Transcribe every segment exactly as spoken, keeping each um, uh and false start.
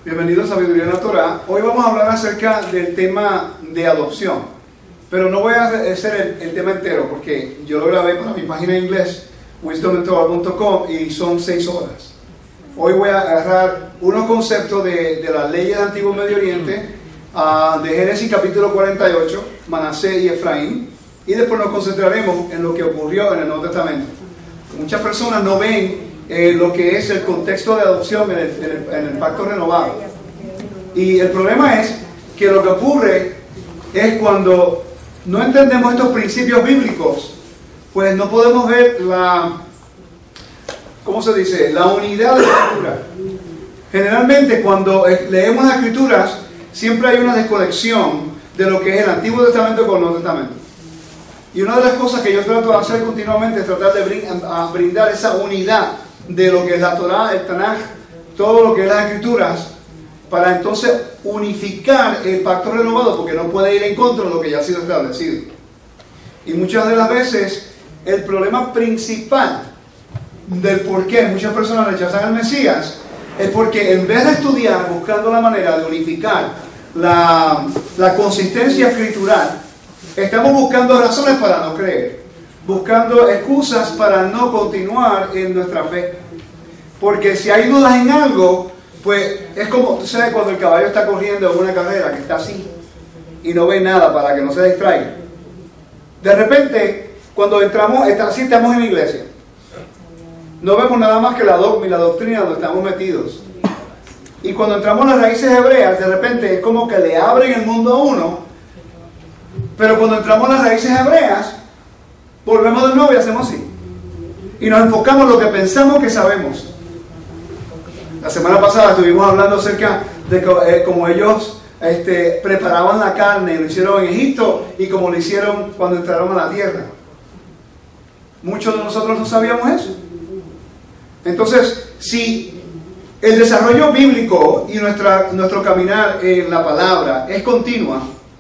Bienvenidos a Sabiduría en la Torah. Hoy vamos a hablar acerca del tema de adopción, pero no voy a hacer el, el tema entero porque yo lo grabé para mi página en inglés, wisdom en torah punto com, y son seis horas. Hoy voy a agarrar unos conceptos de, de las leyes del Antiguo Medio Oriente, uh, de Génesis capítulo cuarenta y ocho, Manasés y Efraín, y después nos concentraremos en lo que ocurrió en el Nuevo Testamento. Muchas personas no ven Eh, lo que es el contexto de adopción en el, en, el, en el pacto renovado, y el problema es que lo que ocurre es cuando no entendemos estos principios bíblicos, pues no podemos ver la, ¿cómo se dice?, la unidad de la escritura. Generalmente cuando leemos las escrituras siempre hay una desconexión de lo que es el Antiguo Testamento con el Nuevo Testamento, y una de las cosas que yo trato de hacer continuamente es tratar de brindar esa unidad de lo que es la Torah, el Tanaj, todo lo que es las escrituras, para entonces unificar el pacto renovado, porque no puede ir en contra de lo que ya ha sido establecido. Y muchas de las veces el problema principal del por qué muchas personas rechazan al Mesías es porque en vez de estudiar buscando la manera de unificar la, la consistencia escritural, estamos buscando razones para no creer, buscando excusas para no continuar en nuestra fe. Porque si hay dudas en algo, pues es como, tú sabes, cuando el caballo está corriendo en una carrera que está así y no ve nada para que no se distraiga. De repente, cuando entramos, está, así estamos en la iglesia, no vemos nada más que la dogma y la doctrina donde estamos metidos. Y cuando entramos en las raíces hebreas, de repente es como que le abren el mundo a uno. Pero cuando entramos en las raíces hebreas, volvemos de nuevo y hacemos así. Y nos enfocamos en lo que pensamos que sabemos. La semana pasada estuvimos hablando acerca de eh, cómo ellos este, preparaban la carne, lo hicieron en Egipto y como lo hicieron cuando entraron a la tierra. Muchos de nosotros no sabíamos eso. Entonces, si el desarrollo bíblico y nuestra, nuestro caminar en la palabra es continua,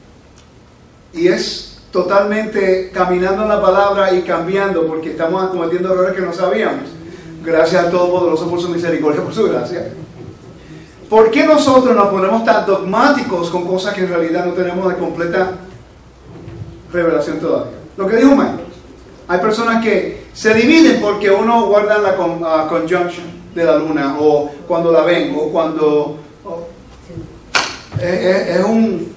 y es totalmente caminando en la palabra y cambiando porque estamos cometiendo errores que no sabíamos, gracias al Todopoderoso por su misericordia, por su gracia. ¿Por qué nosotros nos ponemos tan dogmáticos con cosas que en realidad no tenemos de completa revelación todavía? Lo que dijo Mike, hay personas que se dividen porque uno guarda la con, uh, conjunction de la luna, o cuando la ven, o cuando oh, es, es, es un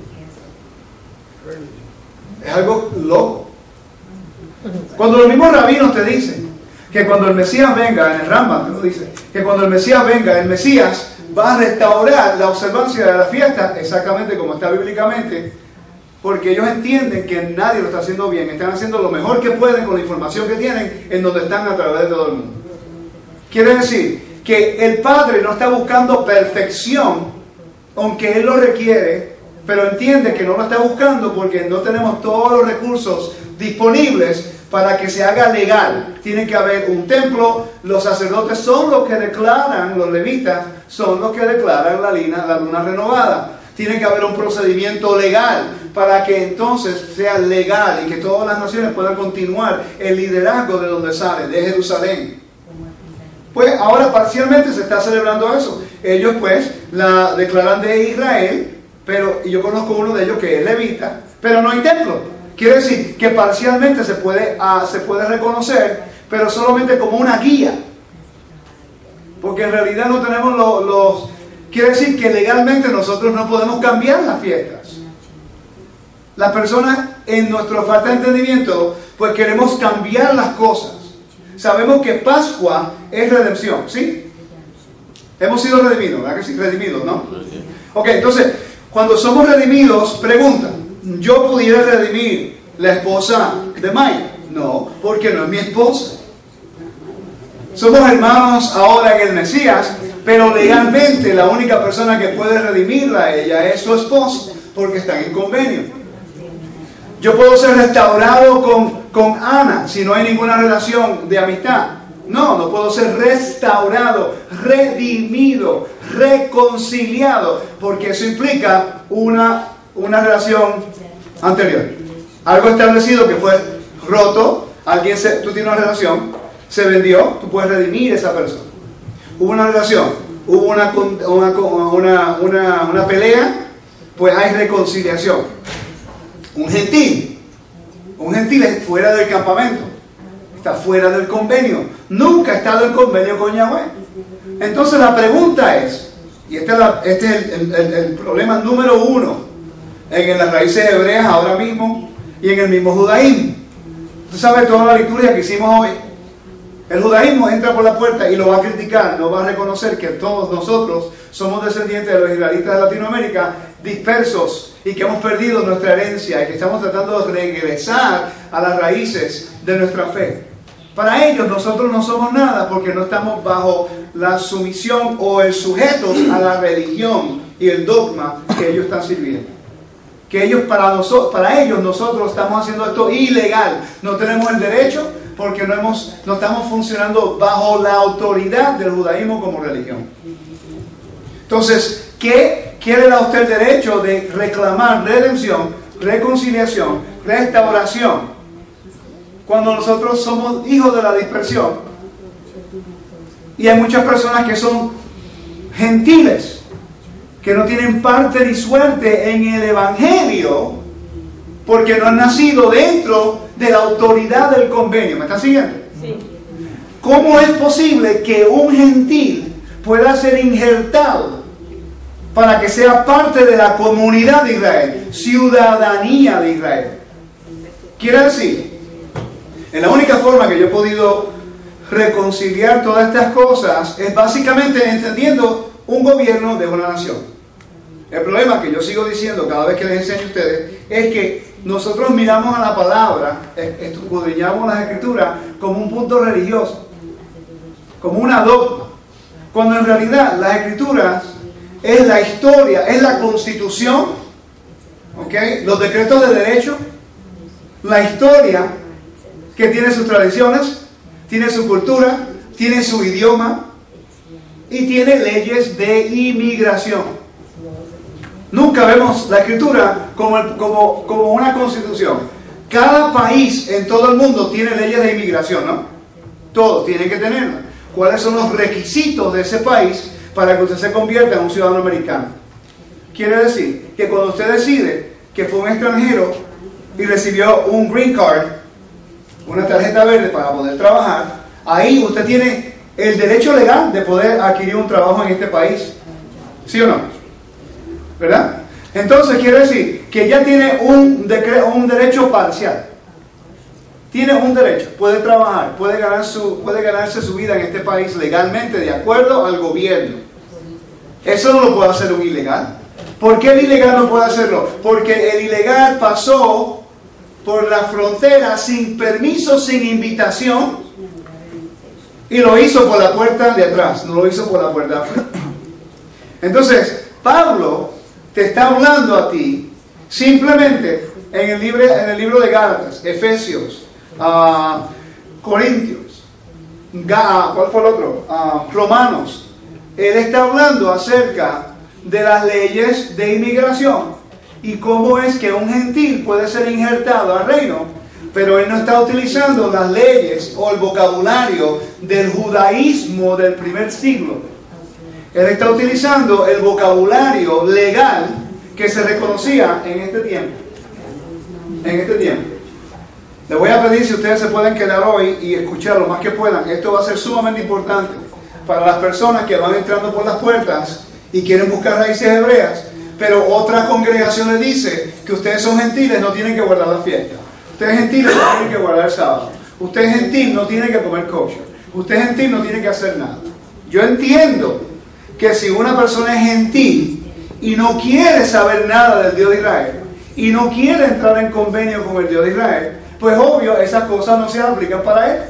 es algo loco. Cuando los mismos rabinos te dicen que cuando el Mesías venga, en el Rambam te lo dice, que cuando el Mesías venga, el Mesías va a restaurar la observancia de la fiesta, exactamente como está bíblicamente, porque ellos entienden que nadie lo está haciendo bien, están haciendo lo mejor que pueden con la información que tienen en donde están a través de todo el mundo. Quiere decir que el Padre no está buscando perfección, aunque Él lo requiere, pero entiende que no lo está buscando porque no tenemos todos los recursos disponibles para que se haga legal. Tiene que haber un templo, los sacerdotes son los que declaran, los levitas son los que declaran la luna, la luna renovada. Tiene que haber un procedimiento legal para que entonces sea legal y que todas las naciones puedan continuar el liderazgo de donde sale, de Jerusalén. Pues ahora parcialmente se está celebrando eso. Ellos pues la declaran de Israel, pero yo conozco uno de ellos que es levita, pero no hay templo. Quiere decir que parcialmente se puede, uh, se puede reconocer, pero solamente como una guía, porque en realidad no tenemos los, los... Quiere decir que legalmente nosotros no podemos cambiar las fiestas. Las personas en nuestra falta de entendimiento, pues queremos cambiar las cosas. Sabemos que Pascua es redención, ¿sí? Hemos sido redimidos, ¿verdad que sí? Redimidos, ¿no? Ok, entonces, cuando somos redimidos, pregunta, ¿yo pudiera redimir la esposa de Mike? No, porque no es mi esposa. Somos hermanos ahora en el Mesías, pero legalmente la única persona que puede redimirla a ella es su esposa, porque están en convenio. Yo puedo ser restaurado con, con Ana si no hay ninguna relación de amistad. No, no puedo ser restaurado, redimido, reconciliado, porque eso implica una, una relación anterior. Algo establecido que fue roto, alguien se, tú tienes una relación, se vendió, tú puedes redimir a esa persona. Hubo una relación, hubo una, una, una, una, una pelea, pues hay reconciliación. Un gentil, un gentil es fuera del campamento, está fuera del convenio, nunca ha estado en convenio con Yahweh. Entonces la pregunta es, y este es, la, este es el, el, el problema número uno en, en las raíces hebreas ahora mismo y en el mismo judaísmo. Tú sabes toda la liturgia que hicimos hoy. El judaísmo entra por la puerta y lo va a criticar, no va a reconocer que todos nosotros somos descendientes de los israelitas de Latinoamérica dispersos y que hemos perdido nuestra herencia y que estamos tratando de regresar a las raíces de nuestra fe. Para ellos nosotros no somos nada porque no estamos bajo la sumisión o el sujetos a la religión y el dogma que ellos están sirviendo. Que ellos para, nosotros, para ellos nosotros estamos haciendo esto ilegal, no tenemos el derecho porque no, hemos, no estamos funcionando bajo la autoridad del judaísmo como religión. Entonces, ¿qué quiere dar usted el derecho de reclamar redención, reconciliación, restauración? Cuando nosotros somos hijos de la dispersión. Y hay muchas personas que son gentiles, que no tienen parte ni suerte en el evangelio, porque no han nacido dentro de la autoridad del convenio. ¿Me están siguiendo? Sí. ¿Cómo es posible que un gentil pueda ser injertado para que sea parte de la comunidad de Israel, ciudadanía de Israel? Quiere decir, en la única forma que yo he podido reconciliar todas estas cosas es básicamente entendiendo un gobierno de una nación. El problema que yo sigo diciendo cada vez que les enseño a ustedes es que nosotros miramos a la palabra, escudriñamos las escrituras como un punto religioso, como una dogma, cuando en realidad las escrituras es la historia, es la constitución, ¿okay? Los decretos de derecho, la historia que tiene sus tradiciones, tiene su cultura, tiene su idioma y tiene leyes de inmigración. Nunca vemos la escritura como, el, como, como una constitución. Cada país en todo el mundo tiene leyes de inmigración, ¿no? Todos tienen que tenerlas. ¿Cuáles son los requisitos de ese país para que usted se convierta en un ciudadano americano? Quiere decir que cuando usted decide que fue un extranjero y recibió un green card, una tarjeta verde para poder trabajar, ahí usted tiene el derecho legal de poder adquirir un trabajo en este país. ¿Sí o no? ¿Verdad? Entonces quiere decir que ya tiene un, un derecho parcial. Tiene un derecho, puede trabajar, puede, ganar su, puede ganarse su vida en este país legalmente de acuerdo al gobierno. Eso no lo puede hacer un ilegal. ¿Por qué el ilegal no puede hacerlo? Porque el ilegal pasó por la frontera sin permiso, sin invitación, y lo hizo por la puerta de atrás, no lo hizo por la puerta de afuera. Entonces, Pablo te está hablando a ti simplemente en el libro, en el libro de Gálatas, Efesios, uh, Corintios, Ga, ¿cuál fue el otro? Uh, Romanos. Él está hablando acerca de las leyes de inmigración y cómo es que un gentil puede ser injertado al reino, pero él no está utilizando las leyes o el vocabulario del judaísmo del primer siglo. Él está utilizando el vocabulario legal que se reconocía en este tiempo. En este tiempo. Les voy a pedir si ustedes se pueden quedar hoy y escuchar lo más que puedan. Esto va a ser sumamente importante para las personas que van entrando por las puertas y quieren buscar raíces hebreas, pero otra congregación les dice que ustedes son gentiles, no tienen que guardar la fiesta. Ustedes gentiles no tienen que guardar el sábado. Usted es gentil, no tiene que comer kosher. Usted es gentil, no tiene que hacer nada. Yo entiendo que si una persona es gentil y no quiere saber nada del Dios de Israel y no quiere entrar en convenio con el Dios de Israel, pues obvio esas cosas no se aplican para él.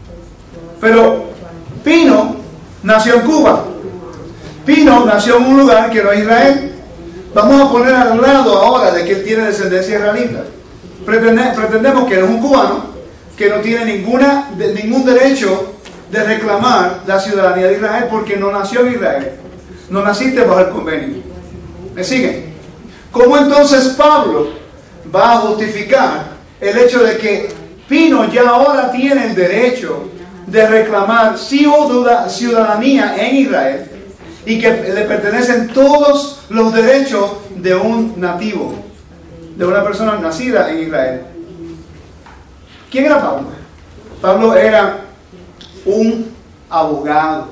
Pero Pino nació en Cuba. Pino nació en un lugar que no es Israel. Vamos a poner al lado ahora de que él tiene descendencia israelita. Pretende, pretendemos que él es un cubano que no tiene ninguna, de, ningún derecho de reclamar la ciudadanía de Israel porque no nació en Israel. No naciste bajo el convenio. ¿Me siguen? ¿Cómo entonces Pablo va a justificar el hecho de que Pino ya ahora tiene el derecho de reclamar ciudadanía en Israel y que le pertenecen todos los derechos de un nativo, de una persona nacida en Israel. ¿Quién era Pablo? Pablo era un abogado,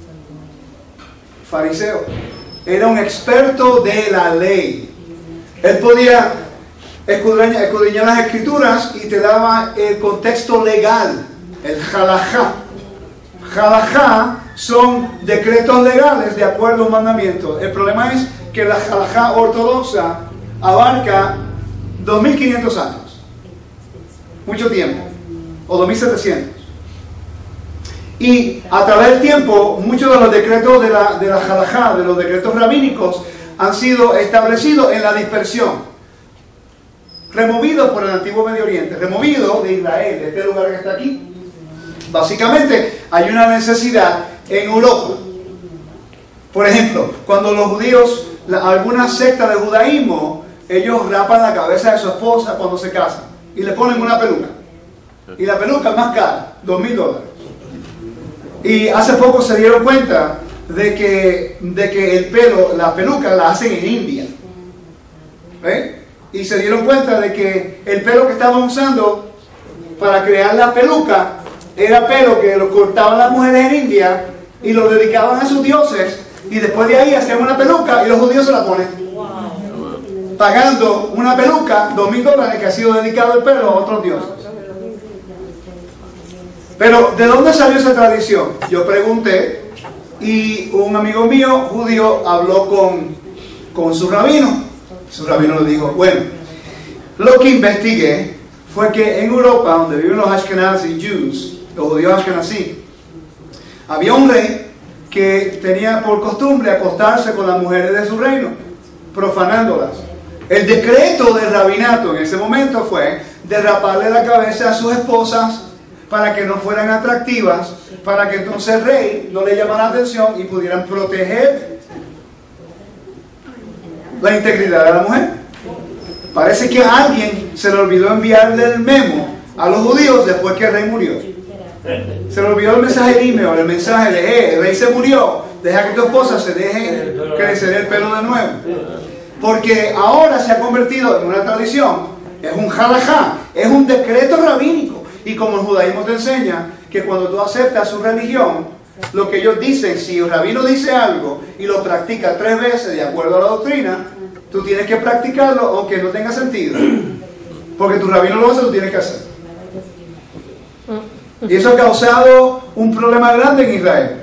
fariseo, era un experto de la ley. Él podía escudriñar, escudriñar las escrituras y te daba el contexto legal, el halajá. Halajá son decretos legales de acuerdo a un mandamiento. El problema es que la halajá ortodoxa abarca dos mil quinientos años, mucho tiempo, o dos mil setecientos. Y a través del tiempo, muchos de los decretos de la, de la halajá, de los decretos rabínicos, han sido establecidos en la dispersión, removidos por el antiguo Medio Oriente, removidos de Israel, de este lugar que está aquí. Básicamente, hay una necesidad en Europa. Por ejemplo, cuando los judíos, la, alguna secta de judaísmo, ellos rapan la cabeza de su esposa cuando se casan y le ponen una peluca. Y la peluca es más cara, dos mil dólares. Y hace poco se dieron cuenta de que, de que el pelo, la peluca la hacen en India. ¿Ve? Y se dieron cuenta de que el pelo que estaban usando para crear la peluca era pelo que lo cortaban las mujeres en India y lo dedicaban a sus dioses, y después de ahí hacían una peluca y los judíos se la ponen, pagando una peluca, dos mil dólares, que ha sido dedicado el pelo a otros dioses. Pero ¿de dónde salió esa tradición? Yo pregunté, y un amigo mío judío habló con, con su rabino. Su rabino le dijo, bueno, lo que investigué fue que en Europa, donde viven los Ashkenazi Jews, los judíos Ashkenazi, había un rey que tenía por costumbre acostarse con las mujeres de su reino, profanándolas. El decreto del rabinato en ese momento fue de raparle la cabeza a sus esposas para que no fueran atractivas, para que entonces el rey no le llamara la atención y pudieran proteger la integridad de la mujer. Parece que a alguien se le olvidó enviarle el memo a los judíos después que el rey murió. Se le olvidó el mensaje de email, el mensaje de, eh, el rey se murió, deja que tu esposa se deje crecer el pelo de nuevo. Porque ahora se ha convertido en una tradición, es un halajá, es un decreto rabínico. Y como el judaísmo te enseña que cuando tú aceptas su religión, lo que ellos dicen, si el rabino dice algo y lo practica tres veces de acuerdo a la doctrina, tú tienes que practicarlo aunque no tenga sentido. Porque tu rabino lo hace, tú tienes que hacer. Y eso ha causado un problema grande en Israel.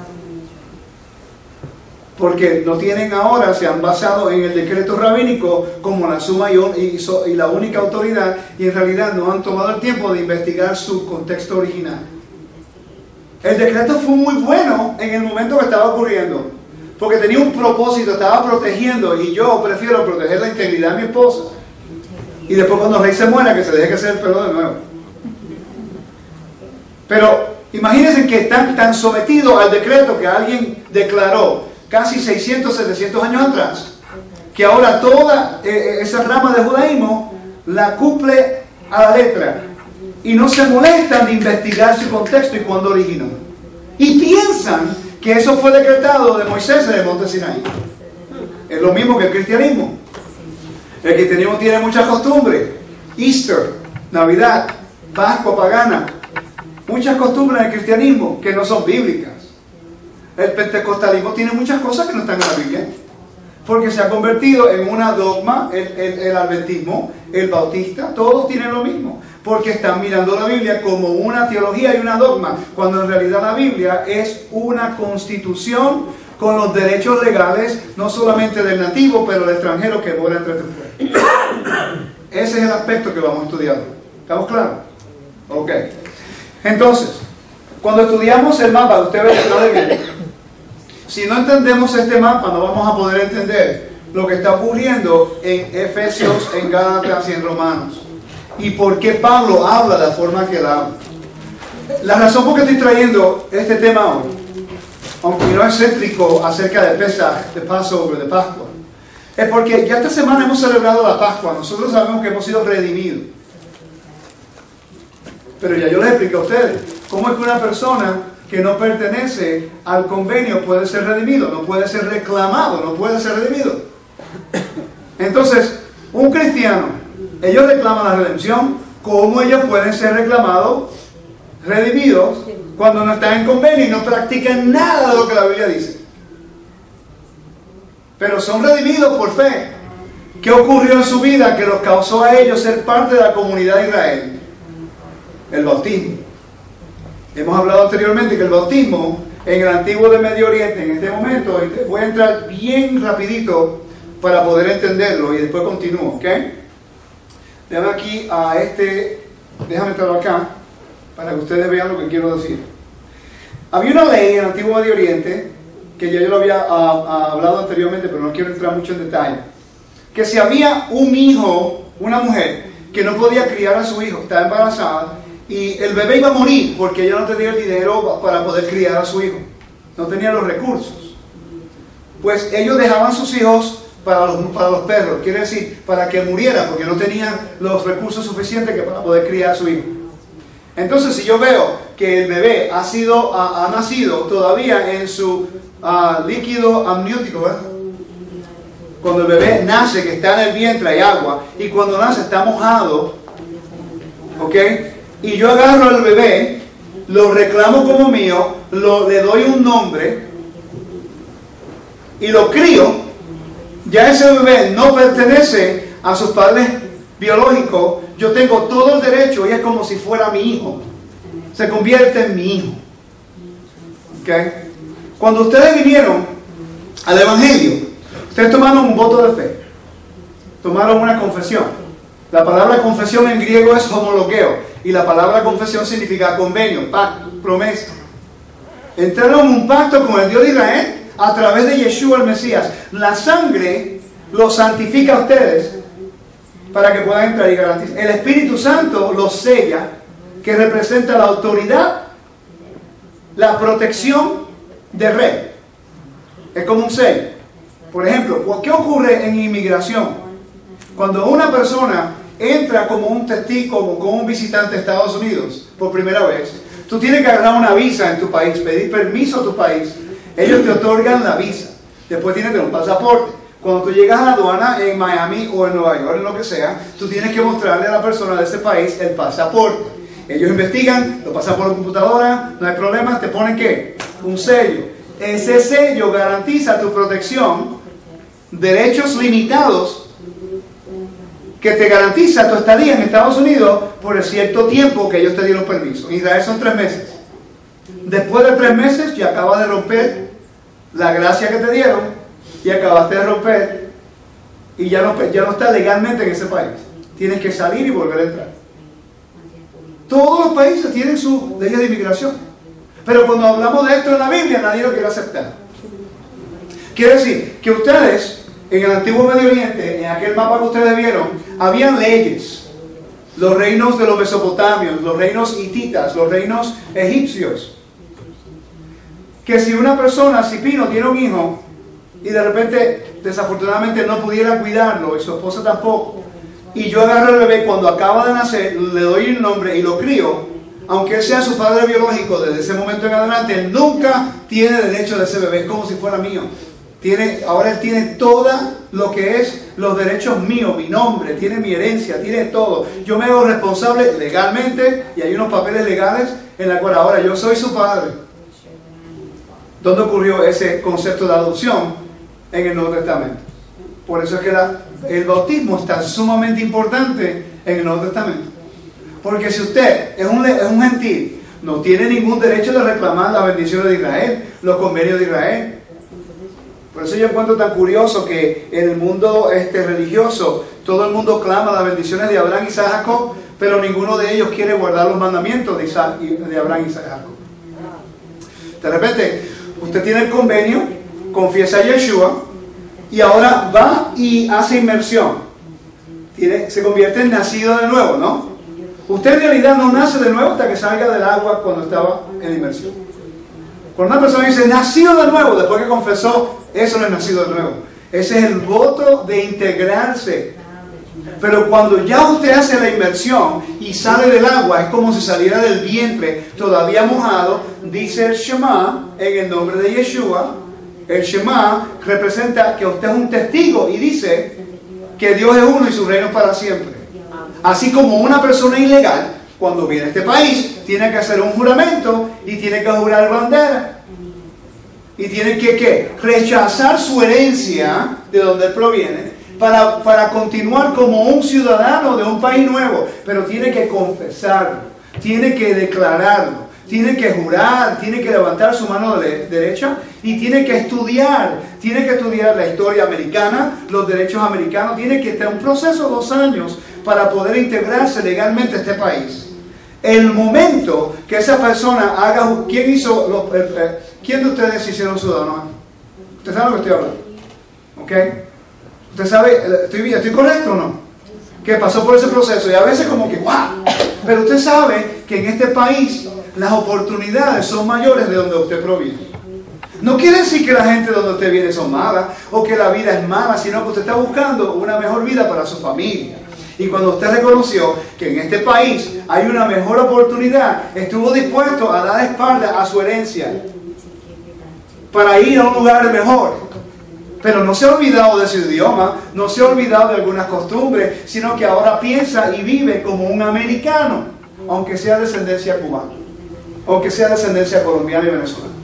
Porque no tienen ahora, se han basado en el decreto rabínico como la suma y, y, y la única autoridad, y en realidad no han tomado el tiempo de investigar su contexto original. El decreto fue muy bueno en el momento que estaba ocurriendo, porque tenía un propósito, estaba protegiendo, y yo prefiero proteger la integridad de mi esposa. Y después cuando el rey se muera, que se deje crecer el pelo de nuevo. Pero imagínense que están tan sometidos al decreto que alguien declaró casi seiscientos, setecientos años atrás, que ahora toda eh, esa rama del judaísmo la cumple a la letra y no se molestan de investigar su contexto y cuándo originó, y piensan que eso fue decretado de Moisés en el monte Sinaí. Es lo mismo que el cristianismo. El cristianismo tiene muchas costumbres: Easter, Navidad, Pascua pagana, muchas costumbres del cristianismo que no son bíblicas. El pentecostalismo tiene muchas cosas que no están en la Biblia, porque se ha convertido en una dogma. El, el, el adventismo, el bautista, todos tienen lo mismo, porque están mirando la Biblia como una teología y una dogma, cuando en realidad la Biblia es una constitución con los derechos legales, no solamente del nativo, pero del extranjero que mora entre tu pueblo. Ese es el aspecto que vamos a estudiar. ¿Estamos claros? Ok. Entonces, cuando estudiamos el mapa, usted ve que si no entendemos este mapa, no vamos a poder entender lo que está ocurriendo en Efesios, en Gálatas y en Romanos. Y por qué Pablo habla de la forma que él habla. La razón por qué estoy trayendo este tema hoy, aunque no es céntrico acerca de Pesach, de Passover, de Pascua, es porque ya esta semana hemos celebrado la Pascua. Nosotros sabemos que hemos sido redimidos. Pero ya yo les expliqué a ustedes cómo es que una persona que no pertenece al convenio puede ser redimido, no puede ser reclamado, no puede ser redimido. Entonces, un cristiano, ellos reclaman la redención. ¿Cómo ellos pueden ser reclamados, redimidos, cuando no están en convenio y no practican nada de lo que la Biblia dice? Pero son redimidos por fe. ¿Qué ocurrió en su vida que los causó a ellos ser parte de la comunidad de Israel? El bautismo. Hemos hablado anteriormente que el bautismo en el antiguo de Medio Oriente, en este momento, voy a entrar bien rapidito para poder entenderlo y después continúo, ¿ok? Déjame aquí a este, déjame entrar acá para que ustedes vean lo que quiero decir. Había una ley en el antiguo Medio Oriente, que ya yo lo había a, a, hablado anteriormente, pero no quiero entrar mucho en detalle, que si había un hijo, una mujer, que no podía criar a su hijo, estaba embarazada, y el bebé iba a morir porque ella no tenía el dinero para poder criar a su hijo, no tenía los recursos, pues ellos dejaban sus hijos para los, para los perros, quiere decir, para que muriera, porque no tenían los recursos suficientes que para poder criar a su hijo. Entonces, si yo veo que el bebé ha, sido, ha, ha nacido todavía en su uh, líquido amniótico, ¿verdad? Cuando el bebé nace, que está en el vientre, hay agua, y cuando nace está mojado, ¿ok? Y yo agarro al bebé, lo reclamo como mío, lo, le doy un nombre, y lo crío, ya ese bebé no pertenece a sus padres biológicos, yo tengo todo el derecho y es como si fuera mi hijo, se convierte en mi hijo. ¿Okay? Cuando ustedes vinieron al Evangelio, ustedes tomaron un voto de fe, tomaron una confesión. La palabra confesión en griego es homologueo, y la palabra confesión significa convenio, pacto, promesa. Entraron en un pacto con el Dios de Israel a través de Yeshua el Mesías. La sangre los santifica a ustedes para que puedan entrar y garantizar. El Espíritu Santo los sella, que representa la autoridad, la protección del rey. Es como un sello. Por ejemplo, ¿qué ocurre en inmigración? Cuando una persona entra como un testigo, como, como un visitante a Estados Unidos por primera vez, tú tienes que agarrar una visa en tu país, pedir permiso a tu país. Ellos te otorgan la visa. Después tienes que tener un pasaporte. Cuando tú llegas a la aduana en Miami o en Nueva York, en lo que sea, tú tienes que mostrarle a la persona de ese país el pasaporte. Ellos investigan, lo pasan por la computadora, no hay problema, te ponen ¿qué? Un sello. Ese sello garantiza tu protección, derechos limitados, que te garantiza tu estadía en Estados Unidos por el cierto tiempo que ellos te dieron permiso. En Israel son tres meses. Después de tres meses ya acabas de romper la gracia que te dieron y acabaste de romper y ya no, ya no estás legalmente en ese país. Tienes que salir y volver a entrar. Todos los países tienen su ley de inmigración, pero cuando hablamos de esto en la Biblia nadie lo quiere aceptar. Quiere decir que ustedes en el antiguo Medio Oriente, en aquel mapa que ustedes vieron, habían leyes. Los reinos de los mesopotamios, los reinos hititas, los reinos egipcios, que si una persona, si Pino tiene un hijo y de repente desafortunadamente no pudiera cuidarlo y su esposa tampoco, y yo agarro al bebé cuando acaba de nacer, le doy el nombre y lo crío, aunque él sea su padre biológico desde ese momento en adelante, él nunca tiene derecho de ese bebé, es como si fuera mío. Tiene, ahora él tiene todo lo que es los derechos míos, mi nombre, tiene mi herencia, tiene todo. Yo me hago responsable legalmente y hay unos papeles legales en la cual ahora yo soy su padre. ¿Dónde ocurrió ese concepto de adopción? En el Nuevo Testamento. Por eso es que la, el bautismo está sumamente importante en el Nuevo Testamento. Porque si usted es un, es un gentil, no tiene ningún derecho de reclamar las bendiciones de Israel, los convenios de Israel. Por eso yo encuentro tan curioso que en el mundo este, religioso, todo el mundo clama las bendiciones de Abraham, Isaac y Jacob, pero ninguno de ellos quiere guardar los mandamientos de, Isaac, de Abraham, Isaac y Jacob. De repente, usted tiene el convenio, confiesa a Yeshua, y ahora va y hace inmersión. Tiene, se convierte en nacido de nuevo, ¿no? Usted en realidad no nace de nuevo hasta que salga del agua cuando estaba en inmersión. Cuando una persona dice nacido de nuevo, después que confesó, eso no es nacido de nuevo. Ese es el voto de integrarse Pero cuando ya usted hace la inmersión y sale del agua, es como si saliera del vientre todavía mojado, dice el Shema en el nombre de Yeshua. El Shema representa que usted es un testigo y dice que Dios es uno y su reino es para siempre. Así como una persona ilegal, cuando viene a este país, tiene que hacer un juramento y tiene que jurar bandera. Y tiene que ¿qué? Rechazar su herencia de donde él proviene para, para continuar como un ciudadano de un país nuevo. Pero tiene que confesarlo, tiene que declararlo, tiene que jurar, tiene que levantar su mano de, derecha y tiene que estudiar, tiene que estudiar la historia americana, los derechos americanos, tiene que tener un proceso de dos años para poder integrarse legalmente a este país. El momento que esa persona haga, ¿quién hizo los, eh, eh, quién de ustedes hicieron ciudadanos? ¿Usted sabe lo que estoy hablando? ¿Ok? ¿Usted sabe, estoy, estoy correcto o no? Que pasó por ese proceso y a veces como que, ¡wow! Pero usted sabe que en este país las oportunidades son mayores de donde usted proviene. No quiere decir que la gente de donde usted viene son malas o que la vida es mala, sino que usted está buscando una mejor vida para su familia. Y cuando usted reconoció que en este país hay una mejor oportunidad, estuvo dispuesto a dar espalda a su herencia para ir a un lugar mejor. Pero no se ha olvidado de su idioma, no se ha olvidado de algunas costumbres, sino que ahora piensa y vive como un americano, aunque sea de descendencia cubana, aunque sea de descendencia colombiana y venezolana.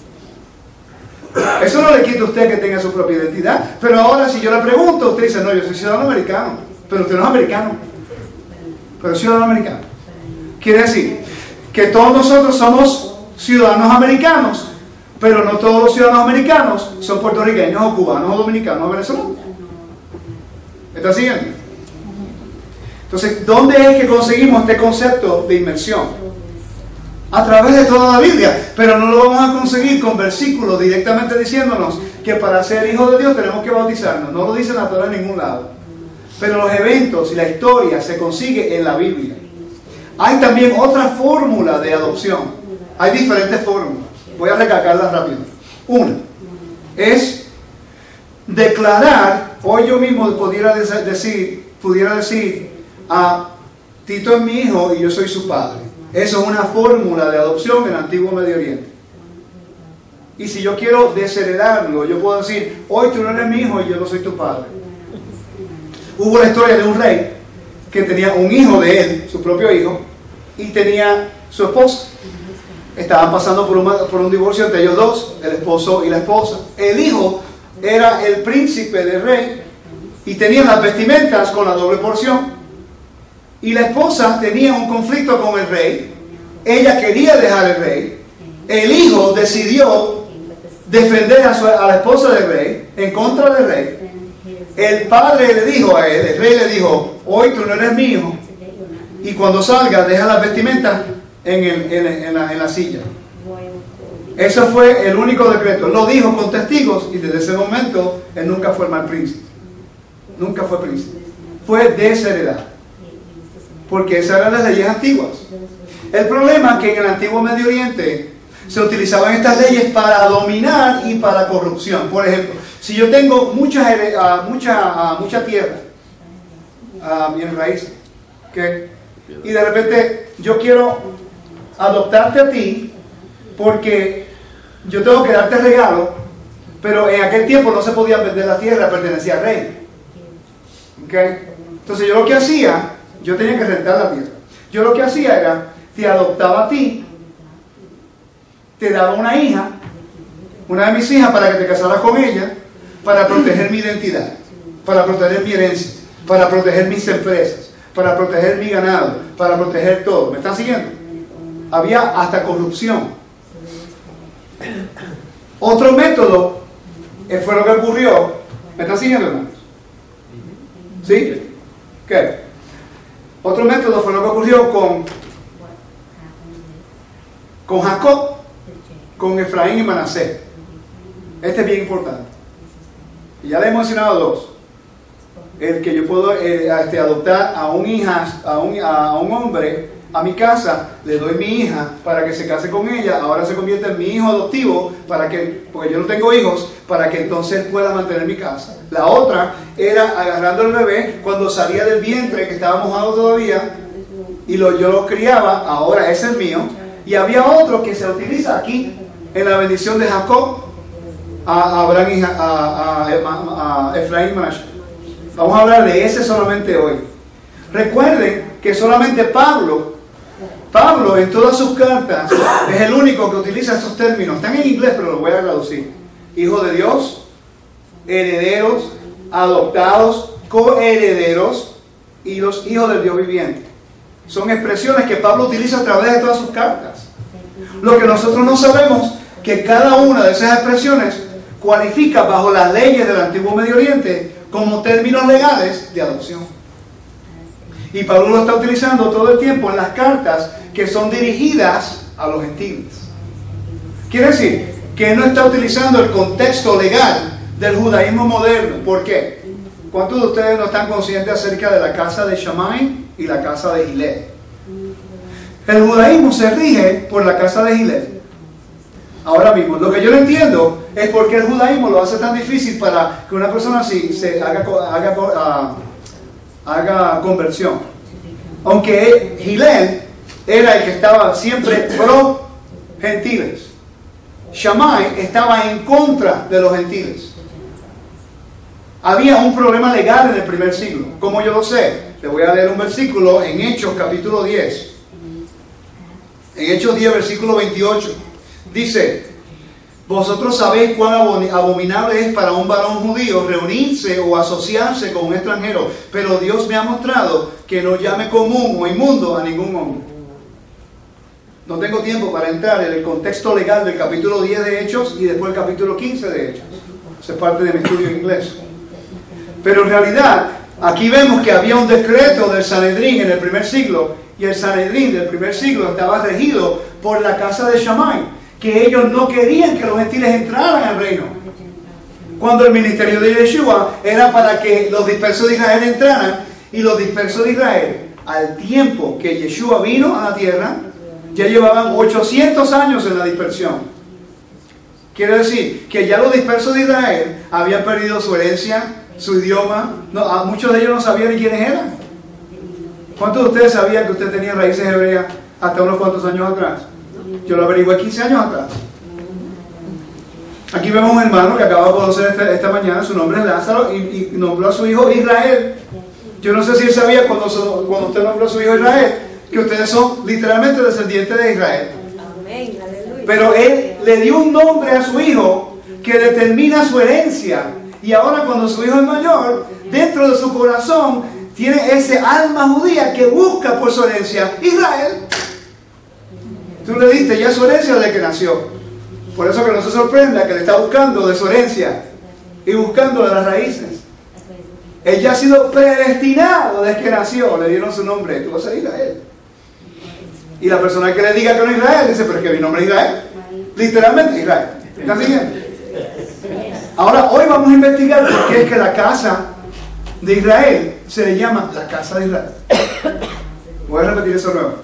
Eso no le quita a usted que tenga su propia identidad, pero ahora si yo le pregunto, usted dice, no, yo soy ciudadano americano. Pero usted no es americano, pero es ciudadano americano. Quiere decir que todos nosotros somos ciudadanos americanos, pero no todos los ciudadanos americanos son puertorriqueños o cubanos o dominicanos o venezolanos. ¿Me está siguiendo? Entonces, ¿dónde es que conseguimos este concepto de inmersión? A través de toda la Biblia, pero no lo vamos a conseguir con versículos directamente diciéndonos que para ser hijos de Dios tenemos que bautizarnos. No lo dice la Torá en ningún lado. Pero los eventos y la historia se consigue en la Biblia. Hay también otra fórmula de adopción. Hay diferentes fórmulas. Voy a recalcarlas rápido. Una es declarar, hoy yo mismo pudiera decir, pudiera decir, a Tito es mi hijo y yo soy su padre. Eso es una fórmula de adopción en el antiguo Medio Oriente. Y si yo quiero desheredarlo, yo puedo decir, hoy tú no eres mi hijo y yo no soy tu padre. Hubo la historia de un rey que tenía un hijo de él, su propio hijo, y tenía su esposa. Estaban pasando por un, por un divorcio entre ellos dos, el esposo y la esposa. El hijo era el príncipe del rey y tenía las vestimentas con la doble porción. Y la esposa tenía un conflicto con el rey. Ella quería dejar el rey. El hijo decidió defender a, su, a la esposa del rey en contra del rey. El padre le dijo a él, el rey le dijo, hoy tú no eres mi hijo, y cuando salga deja las vestimentas en, el, en, en, la, en la silla. Ese fue el único decreto. Lo dijo con testigos y desde ese momento él nunca fue el mal príncipe. Nunca fue príncipe. Fue desheredado. Porque esas eran las leyes antiguas. El problema es que en el antiguo Medio Oriente se utilizaban estas leyes para dominar y para corrupción. Por ejemplo, si yo tengo mucha, uh, mucha, uh, mucha tierra, uh, bien raíz, ¿okay? Y de repente yo quiero adoptarte a ti porque yo tengo que darte regalo, pero en aquel tiempo no se podía vender la tierra, pertenecía al rey. ¿Okay? Entonces yo lo que hacía, yo tenía que rentar la tierra. Yo lo que hacía era, te adoptaba a ti, te daba una hija, una de mis hijas para que te casaras con ella, para proteger mi identidad, para proteger mi herencia, para proteger mis empresas, para proteger mi ganado, para proteger todo. ¿Me están siguiendo? Había hasta corrupción. Otro método fue lo que ocurrió. ¿Me están siguiendo, hermanos? ¿Sí? ¿Qué? Otro método fue lo que ocurrió con, con Jacob, con Efraín y Manasés. Este es bien importante. Y ya le he mencionado dos. El que yo puedo eh, este, adoptar a un, hija, a, un, a un hombre a mi casa, le doy mi hija para que se case con ella, ahora se convierte en mi hijo adoptivo, para que, porque yo no tengo hijos, para que entonces él pueda mantener mi casa. La otra era agarrando al bebé cuando salía del vientre, que estaba mojado todavía, y lo, yo lo criaba, ahora ese es mío. Y había otro que se utiliza aquí, en la bendición de Jacob, a Abraham y a, a, a, a Efraín y Manashe. Vamos a hablar de ese solamente hoy. Recuerden que solamente Pablo, Pablo en todas sus cartas es el único que utiliza esos términos. Están en inglés, pero los voy a traducir. Hijo de Dios, herederos, adoptados, coherederos y los hijos del Dios viviente. Son expresiones que Pablo utiliza a través de todas sus cartas. Lo que nosotros no sabemos, que cada una de esas expresiones cualifica bajo las leyes del antiguo Medio Oriente como términos legales de adopción. Y Pablo lo está utilizando todo el tiempo en las cartas que son dirigidas a los gentiles. Quiere decir que él no está utilizando el contexto legal del judaísmo moderno. ¿Por qué? ¿Cuántos de ustedes no están conscientes acerca de la casa de Shammai y la casa de Hillel? El judaísmo se rige por la casa de Hillel. Ahora mismo, lo que yo no entiendo es por qué el judaísmo lo hace tan difícil para que una persona así se haga, haga, haga, haga conversión. Aunque Hillel era el que estaba siempre pro gentiles, Shammai estaba en contra de los gentiles. Había un problema legal en el primer siglo. ¿Cómo yo lo sé? Le voy a leer un versículo en Hechos capítulo diez. En Hechos diez, versículo veintiocho. Dice: vosotros sabéis cuán abominable es para un varón judío reunirse o asociarse con un extranjero, pero Dios me ha mostrado que no llame común o inmundo a ningún hombre. No tengo tiempo para entrar en el contexto legal del capítulo diez de Hechos y después el capítulo quince de Hechos. Eso es parte de mi estudio en inglés. Pero en realidad, aquí vemos que había un decreto del Sanedrín en el primer siglo, y el Sanedrín del primer siglo estaba regido por la casa de Shammai, que ellos no querían que los gentiles entraran al reino. Cuando el ministerio de Yeshua era para que los dispersos de Israel entraran, y los dispersos de Israel, al tiempo que Yeshua vino a la tierra, ya llevaban ochocientos años en la dispersión. Quiere decir que ya los dispersos de Israel habían perdido su herencia, su idioma. No, a muchos de ellos no sabían ni quiénes eran. ¿Cuántos de ustedes sabían que usted tenía raíces hebreas hasta unos cuantos años atrás? Yo lo averigué quince años atrás. Aquí vemos un hermano que acaba de conocer esta, esta mañana, su nombre es Lázaro, y, y nombró a su hijo Israel. Yo no sé si él sabía cuando, cuando usted nombró a su hijo Israel, que ustedes son literalmente descendientes de Israel. Pero él le dio un nombre a su hijo que determina su herencia. Y ahora cuando su hijo es mayor, dentro de su corazón tiene ese alma judía que busca por su herencia Israel. Tú le diste ya su herencia desde que nació. Por eso que no se sorprenda que le está buscando de su herencia y buscando de las raíces. Él ya ha sido predestinado desde que nació. Le dieron su nombre. Tú vas a ser Israel. Y la persona que le diga que no es Israel dice: pero es que mi nombre es Israel. Literalmente Israel. ¿Están siguiendo? Ahora, hoy vamos a investigar por qué es que la casa de Israel se le llama la casa de Israel. Voy a repetir eso nuevo.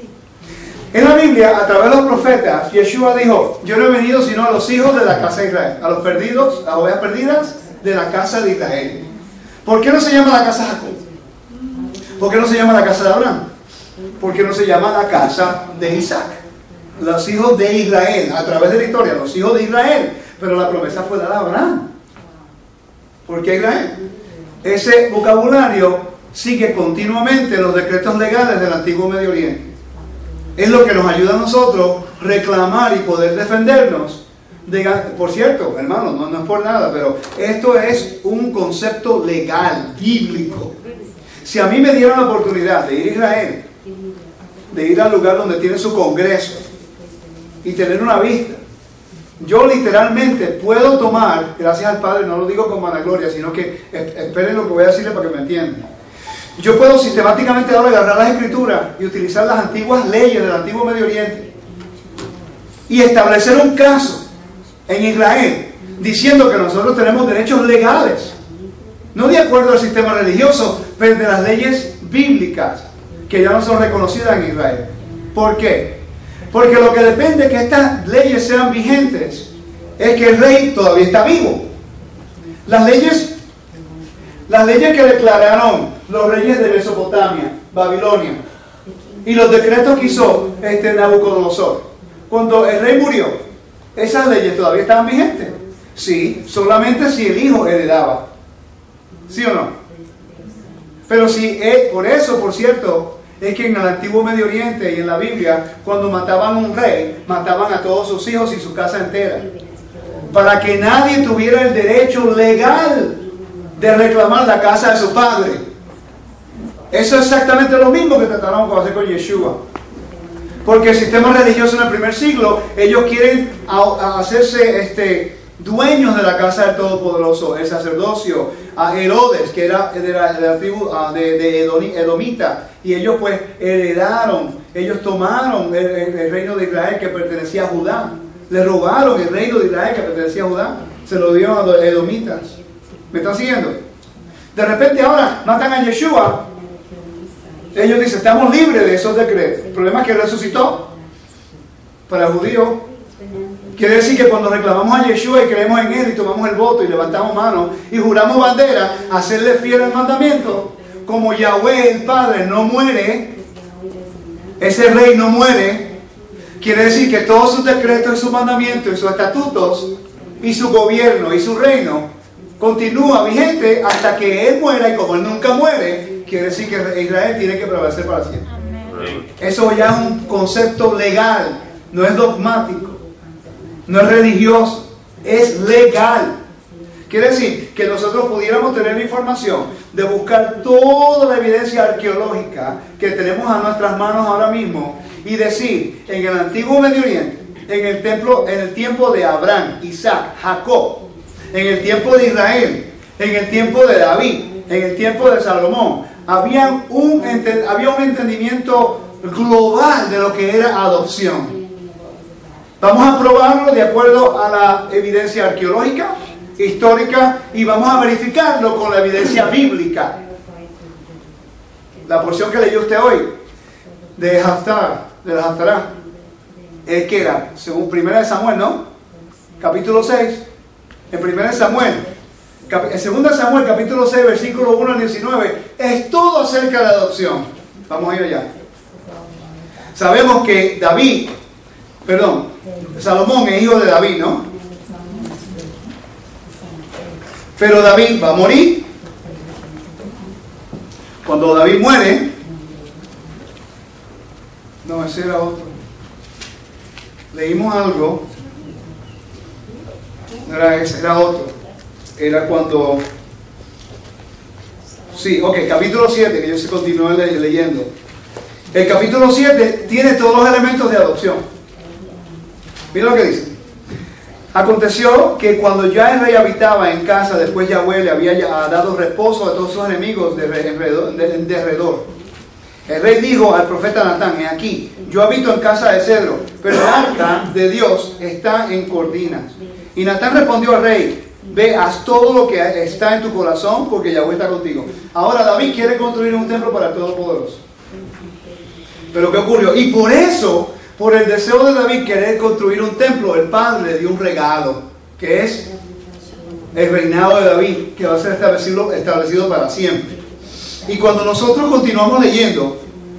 En la Biblia, a través de los profetas, Yeshua dijo: yo no he venido sino a los hijos de la casa de Israel, a los perdidos, a las ovejas perdidas de la casa de Israel. ¿Por qué no se llama la casa de Jacob? ¿Por qué no se llama la casa de Abraham? ¿Por qué no se llama la casa de Isaac? Los hijos de Israel, a través de la historia, los hijos de Israel. Pero la promesa fue dada a Abraham. ¿Por qué Israel? Ese vocabulario sigue continuamente los decretos legales del antiguo Medio Oriente. Es lo que nos ayuda a nosotros reclamar y poder defendernos. De, por cierto, hermano, no, no es por nada, pero esto es un concepto legal, bíblico. Si a mí me dieran la oportunidad de ir a Israel, de ir al lugar donde tiene su congreso y tener una vista, yo literalmente puedo tomar, gracias al Padre, no lo digo con vanagloria, sino que esperen lo que voy a decirle para que me entiendan. Yo puedo sistemáticamente ahora agarrar las escrituras y utilizar las antiguas leyes del antiguo Medio Oriente y establecer un caso en Israel diciendo que nosotros tenemos derechos legales, no de acuerdo al sistema religioso, pero de las leyes bíblicas que ya no son reconocidas en Israel. ¿Por qué? Porque lo que depende de que estas leyes sean vigentes es que el rey todavía está vivo. Las leyes, las leyes que declararon los reyes de Mesopotamia, Babilonia, y los decretos que hizo este Nabucodonosor, cuando el rey murió, esas leyes todavía estaban vigentes. Sí, solamente si el hijo heredaba. ¿Sí o no? Pero si, eh, por eso, por cierto, es que en el antiguo Medio Oriente y en la Biblia, cuando mataban a un rey, mataban a todos sus hijos y su casa entera, para que nadie tuviera el derecho legal de reclamar la casa de su padre. Eso es exactamente lo mismo que tratamos de hacer con Yeshua. Porque el sistema religioso en el primer siglo, ellos quieren a, a hacerse este, dueños de la casa del Todopoderoso, el sacerdocio, a Herodes, que era de la, de la tribu de, de Edomita, y ellos pues heredaron, ellos tomaron el, el, el reino de Israel que pertenecía a Judá, le robaron el reino de Israel que pertenecía a Judá, se lo dieron a los edomitas. ¿Me están siguiendo? De repente ahora matan a Yeshua. Ellos dicen, estamos libres de esos decretos. El problema es que resucitó para el judío. Quiere decir que cuando reclamamos a Yeshua y creemos en Él y tomamos el voto y levantamos manos y juramos bandera, hacerle fiel al mandamiento, como Yahweh el Padre no muere, ese rey no muere, quiere decir que todos sus decretos y sus mandamientos y sus estatutos y su gobierno y su reino continúa vigente hasta que Él muera, y como Él nunca muere, quiere decir que Israel tiene que prevalecer para siempre. Amén. Eso ya es un concepto legal, no es dogmático, no es religioso, es legal. Quiere decir que nosotros pudiéramos tener la información de buscar toda la evidencia arqueológica que tenemos a nuestras manos ahora mismo y decir, en el antiguo Medio Oriente, en el templo, en el tiempo de Abraham, Isaac, Jacob, en el tiempo de Israel, en el tiempo de David, en el tiempo de Salomón, había un, había un entendimiento global de lo que era adopción. Vamos a probarlo de acuerdo a la evidencia arqueológica, histórica, y vamos a verificarlo con la evidencia bíblica. La porción que leyó usted hoy de Haftar, de la Haftará, es que era, según primera de Samuel, ¿no? Capítulo seis, en primera de Samuel, en segunda de Samuel, capítulo seis, versículo uno al diecinueve, es todo acerca de la adopción. Vamos a ir allá. Sabemos que David, perdón, Salomón es hijo de David, ¿no? Pero David va a morir. Cuando David muere, no, ese era otro. Leímos algo, no era ese, era otro. Era cuando, sí, ok, capítulo siete, que yo se continúe le, leyendo. El capítulo siete tiene todos los elementos de adopción. Mira lo que dice. Aconteció que cuando ya el rey habitaba en casa, después Yahweh le había dado reposo a todos sus enemigos de alrededor. El rey dijo al profeta Natán, he aquí, yo habito en casa de cedro, pero el arca de Dios está en cortinas. Y Natán respondió al rey, ve, haz todo lo que está en tu corazón, porque Yahweh está contigo. Ahora David quiere construir un templo para el Todopoderoso. Pero ¿qué ocurrió? Y por eso, por el deseo de David querer construir un templo, el padre le dio un regalo, que es el reinado de David, que va a ser establecido, establecido para siempre. Y cuando nosotros continuamos leyendo,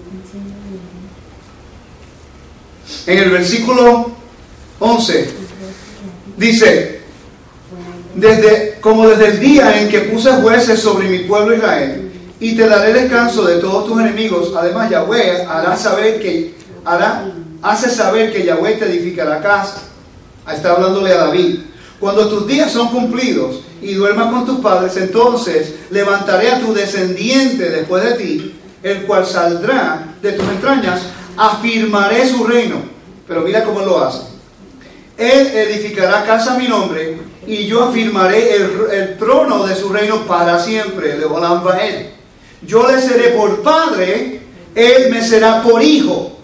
en el versículo once, dice, desde, como desde el día en que puse jueces sobre mi pueblo Israel, y te daré descanso de todos tus enemigos, además Yahweh hará saber que, hará, hace saber que Yahweh te edificará casa. Ahí está hablándole a David. Cuando tus días son cumplidos y duermas con tus padres, entonces levantaré a tu descendiente después de ti, el cual saldrá de tus entrañas, afirmaré su reino. Pero mira cómo lo hace. Él edificará casa a mi nombre, y yo afirmaré el, el trono de su reino para siempre. Leolam Vaed. Yo le seré por padre, él me será por hijo.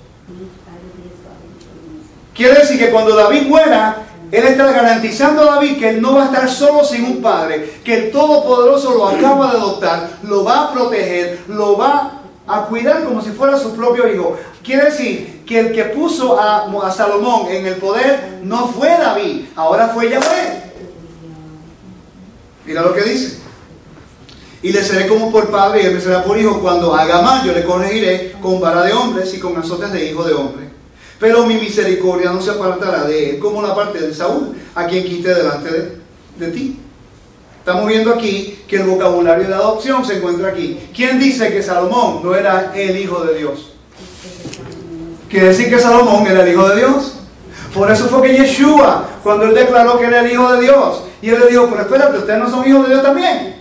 Quiere decir que cuando David muera, él está garantizando a David que él no va a estar solo sin un padre, que el Todopoderoso lo acaba de adoptar, lo va a proteger, lo va a cuidar como si fuera su propio hijo. Quiere decir que el que puso a, a Salomón en el poder no fue David, ahora fue Yahweh. Mira lo que dice. Y le seré como por padre y él me será por hijo. Cuando haga mal yo le corregiré con vara de hombres y con azotes de hijo de hombre. Pero mi misericordia no se apartará de él como la parte de Saúl, a quien quite delante de, de ti. Estamos viendo aquí que el vocabulario de adopción se encuentra aquí. ¿Quién dice que Salomón no era el hijo de Dios? Quiere decir que Salomón era el hijo de Dios. Por eso fue que Yeshua, cuando él declaró que era el hijo de Dios, y él le dijo, pero espérate, ustedes no son hijos de Dios también.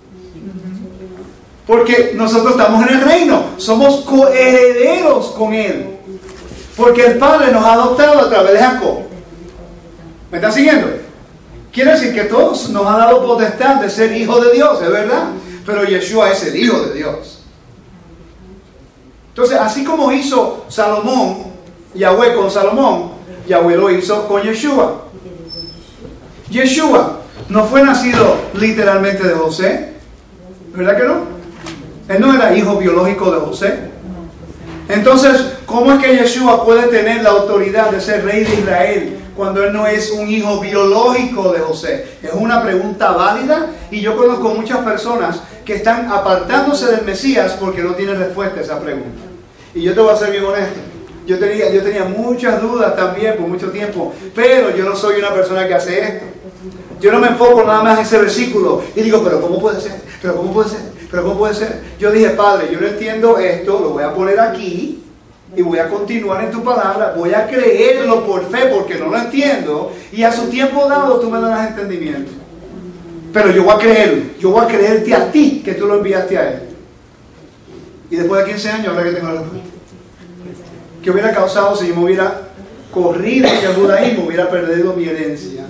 Porque nosotros estamos en el reino, somos coherederos con él. Porque el Padre nos ha adoptado a través de Jacob. ¿Me están siguiendo? Quiere decir que todos nos ha dado potestad de ser hijos de Dios, es verdad. Pero Yeshua es el hijo de Dios. Entonces, así como hizo Salomón, Yahweh con Salomón, Yahweh lo hizo con Yeshua. Yeshua no fue nacido literalmente de José, ¿verdad que no? Él no era hijo biológico de José. Entonces, ¿cómo es que Yeshua puede tener la autoridad de ser rey de Israel cuando él no es un hijo biológico de José? Es una pregunta válida y yo conozco muchas personas que están apartándose del Mesías porque no tienen respuesta a esa pregunta. Y yo te voy a ser bien honesto. Yo tenía, yo tenía muchas dudas también por mucho tiempo, pero yo no soy una persona que hace esto. Yo no me enfoco nada más en ese versículo y digo, pero ¿cómo puede ser? ¿Pero cómo puede ser? ¿Pero cómo puede ser? Yo dije, Padre, yo no entiendo esto, lo voy a poner aquí y voy a continuar en tu palabra, voy a creerlo por fe porque no lo entiendo y a su tiempo dado tú me darás entendimiento. Pero yo voy a creerlo, yo voy a creerte a ti que tú lo enviaste a él. Y después de quince años, ahora que tengo la respuesta. ¿Qué hubiera causado si yo me hubiera corrido hacia el judaísmo, hubiera perdido mi herencia?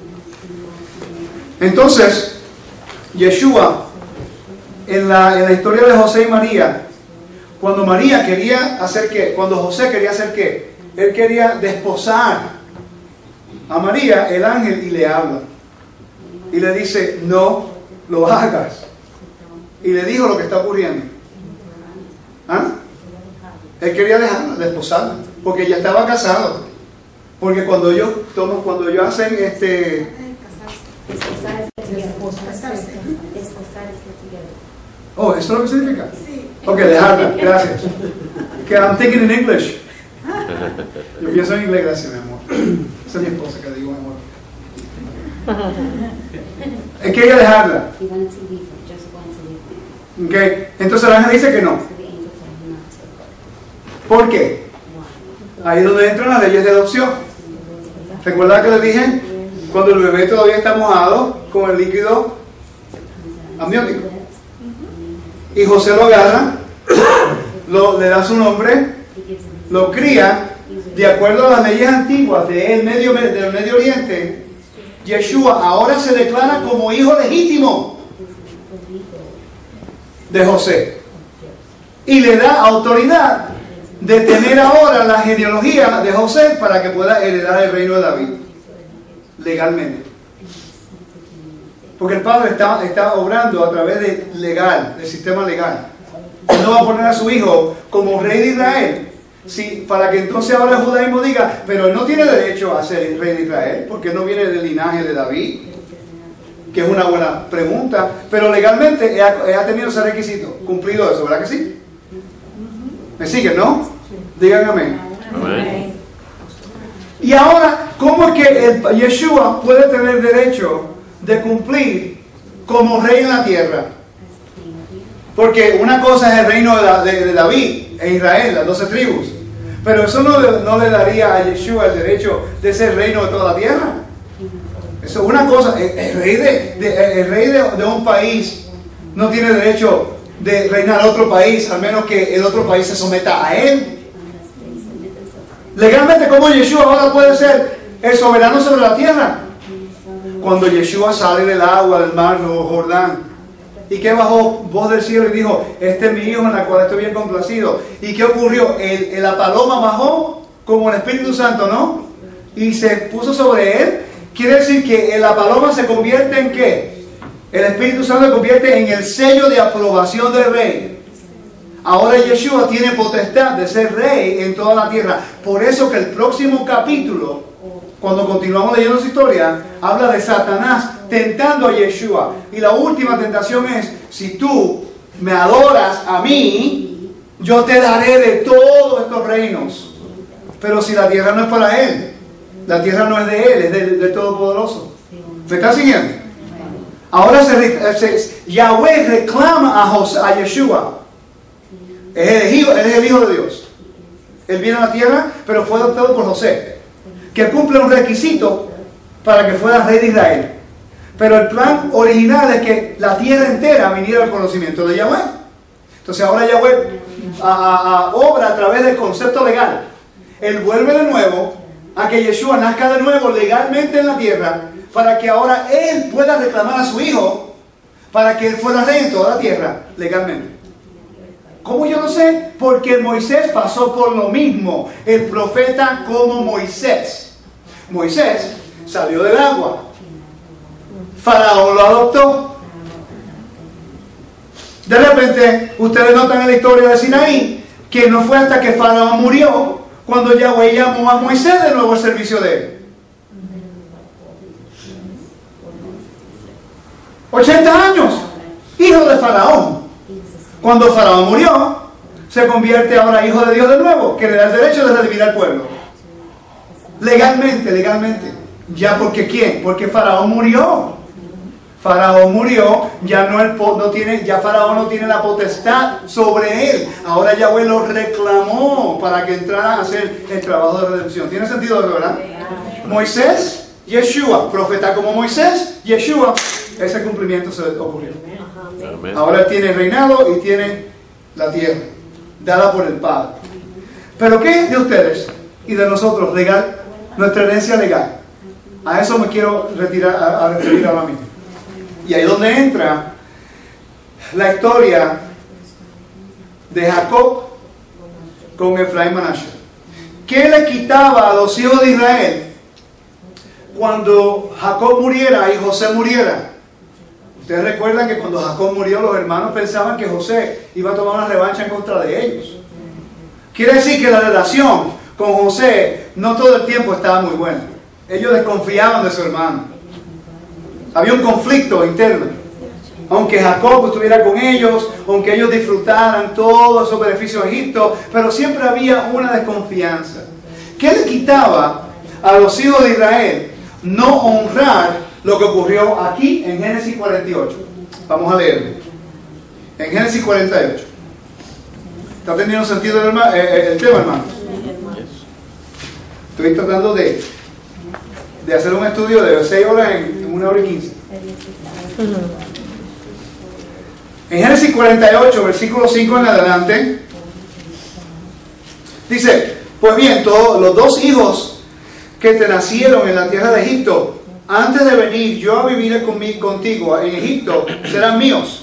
Entonces, Yeshua, en la, en la historia de José y María, cuando María quería hacer qué, cuando José quería hacer qué, él quería desposar a María, el ángel, y le habla. Y le dice, no lo hagas. Y le dijo lo que está ocurriendo. ¿Ah? Él quería dejarla, desposarla, porque ya estaba casado. Porque cuando ellos toman, cuando ellos hacen este... Oh, ¿eso es lo que significa? Sí. Ok, dejarla, gracias. Que I'm thinking in English. Yo pienso en inglés, gracias, mi amor. Esa es mi esposa que digo, mi amor. Él quería dejarla. Ok, entonces el ángel dice que no. ¿Por qué? Ahí es donde entran las leyes de adopción. ¿Recuerda que les dije? Cuando el bebé todavía está mojado con el líquido amniótico. Y José lo agarra, lo, le da su nombre, lo cría, de acuerdo a las leyes antiguas del Medio, del Medio Oriente. Yeshua ahora se declara como hijo legítimo de José. Y le da autoridad de tener ahora la genealogía de José para que pueda heredar el reino de David, legalmente. Porque el Padre está, está obrando a través de legal, del sistema legal. Él no va a poner a su hijo como rey de Israel, sí, para que entonces ahora el judaísmo diga, pero él no tiene derecho a ser el rey de Israel, porque no viene del linaje de David, que es una buena pregunta, pero legalmente él ha, él ha tenido ese requisito, cumplido eso, ¿verdad que sí? ¿Me siguen, no? Digan amén. Amén. Y ahora, ¿cómo es que el Yeshua puede tener derecho de cumplir como rey en la tierra? Porque una cosa es el reino de, de, de David e Israel, las doce tribus, pero eso no le, no le daría a Yeshua el derecho de ser reino de toda la tierra. Eso es una cosa. El, el rey, de, de, el rey de, de un país no tiene derecho de reinar otro país, al menos que el otro país se someta a él. Legalmente, ¿cómo Yeshua ahora puede ser el soberano sobre la tierra? Cuando Yeshua sale del agua, del mar, del Jordán, y que bajó voz del cielo y dijo, este es mi hijo en la cual estoy bien complacido. ¿Y qué ocurrió? El, el, la paloma bajó como el Espíritu Santo, ¿no? Y se puso sobre él. Quiere decir que la paloma se convierte en ¿qué? El Espíritu Santo se convierte en el sello de aprobación del rey. Ahora Yeshua tiene potestad de ser rey en toda la tierra. Por eso que el próximo capítulo, cuando continuamos leyendo su historia, habla de Satanás tentando a Yeshua. Y la última tentación es, si tú me adoras a mí, yo te daré de todos estos reinos. Pero si la tierra no es para él, la tierra no es de él, es del, del Todopoderoso. ¿Me está siguiendo? Ahora se, se, Yahweh reclama a, José, a Yeshua. Es el, hijo, él es el Hijo de Dios. Él viene a la tierra, pero fue adoptado por José, que cumple un requisito para que fuera rey de Israel. Pero el plan original es que la tierra entera viniera al conocimiento de Yahweh. Entonces ahora Yahweh a, a, a, obra a través del concepto legal. Él vuelve de nuevo a que Yeshua nazca de nuevo legalmente en la tierra, para que ahora él pueda reclamar a su hijo, para que él fuera rey en toda la tierra legalmente. ¿Cómo yo lo sé? Porque Moisés pasó por lo mismo. El profeta como Moisés. Moisés salió del agua. Faraón lo adoptó. De repente, ustedes notan en la historia de Sinaí que no fue hasta que Faraón murió cuando Yahweh llamó a Moisés de nuevo al servicio de él. ochenta años, hijo de Faraón. Cuando Faraón murió, se convierte ahora hijo de Dios de nuevo, que le da el derecho de redimir al pueblo. Legalmente, legalmente. Ya porque ¿quién? Porque Faraón murió. Faraón murió, ya no, el, no tiene, ya Faraón no tiene la potestad sobre él. Ahora Yahweh lo reclamó para que entrara a hacer el trabajo de redención. ¿Tiene sentido, verdad? Moisés, Yeshua, profeta como Moisés, Yeshua, ese cumplimiento se ocurrió. Ahora él tiene reinado y tiene la tierra, dada por el Padre. Pero ¿qué de ustedes y de nosotros legal? Nuestra herencia legal. A eso me quiero retirar, a, a referir ahora mismo. Y ahí es donde entra la historia de Jacob con Efraín y Manashe. ¿Qué le quitaba a los hijos de Israel cuando Jacob muriera y José muriera? Ustedes recuerdan que cuando Jacob murió, los hermanos pensaban que José iba a tomar una revancha en contra de ellos. Quiere decir que la relación con José no todo el tiempo estaba muy buena. Ellos desconfiaban de su hermano. Había un conflicto interno. Aunque Jacob estuviera con ellos, aunque ellos disfrutaran todos esos beneficios de Egipto, pero siempre había una desconfianza. ¿Qué le quitaba a los hijos de Israel no honrar lo que ocurrió aquí en Génesis cuarenta y ocho? Vamos a leerlo. En Génesis cuarenta y ocho. ¿Está teniendo sentido el, el, el tema, hermanos? Estoy tratando de, de hacer un estudio de seis horas en, en una hora y quince. En Génesis cuarenta y ocho, versículo cinco en adelante, dice: pues bien, todos los dos hijos que te nacieron en la tierra de Egipto, antes de venir yo a vivir contigo en Egipto, serán míos.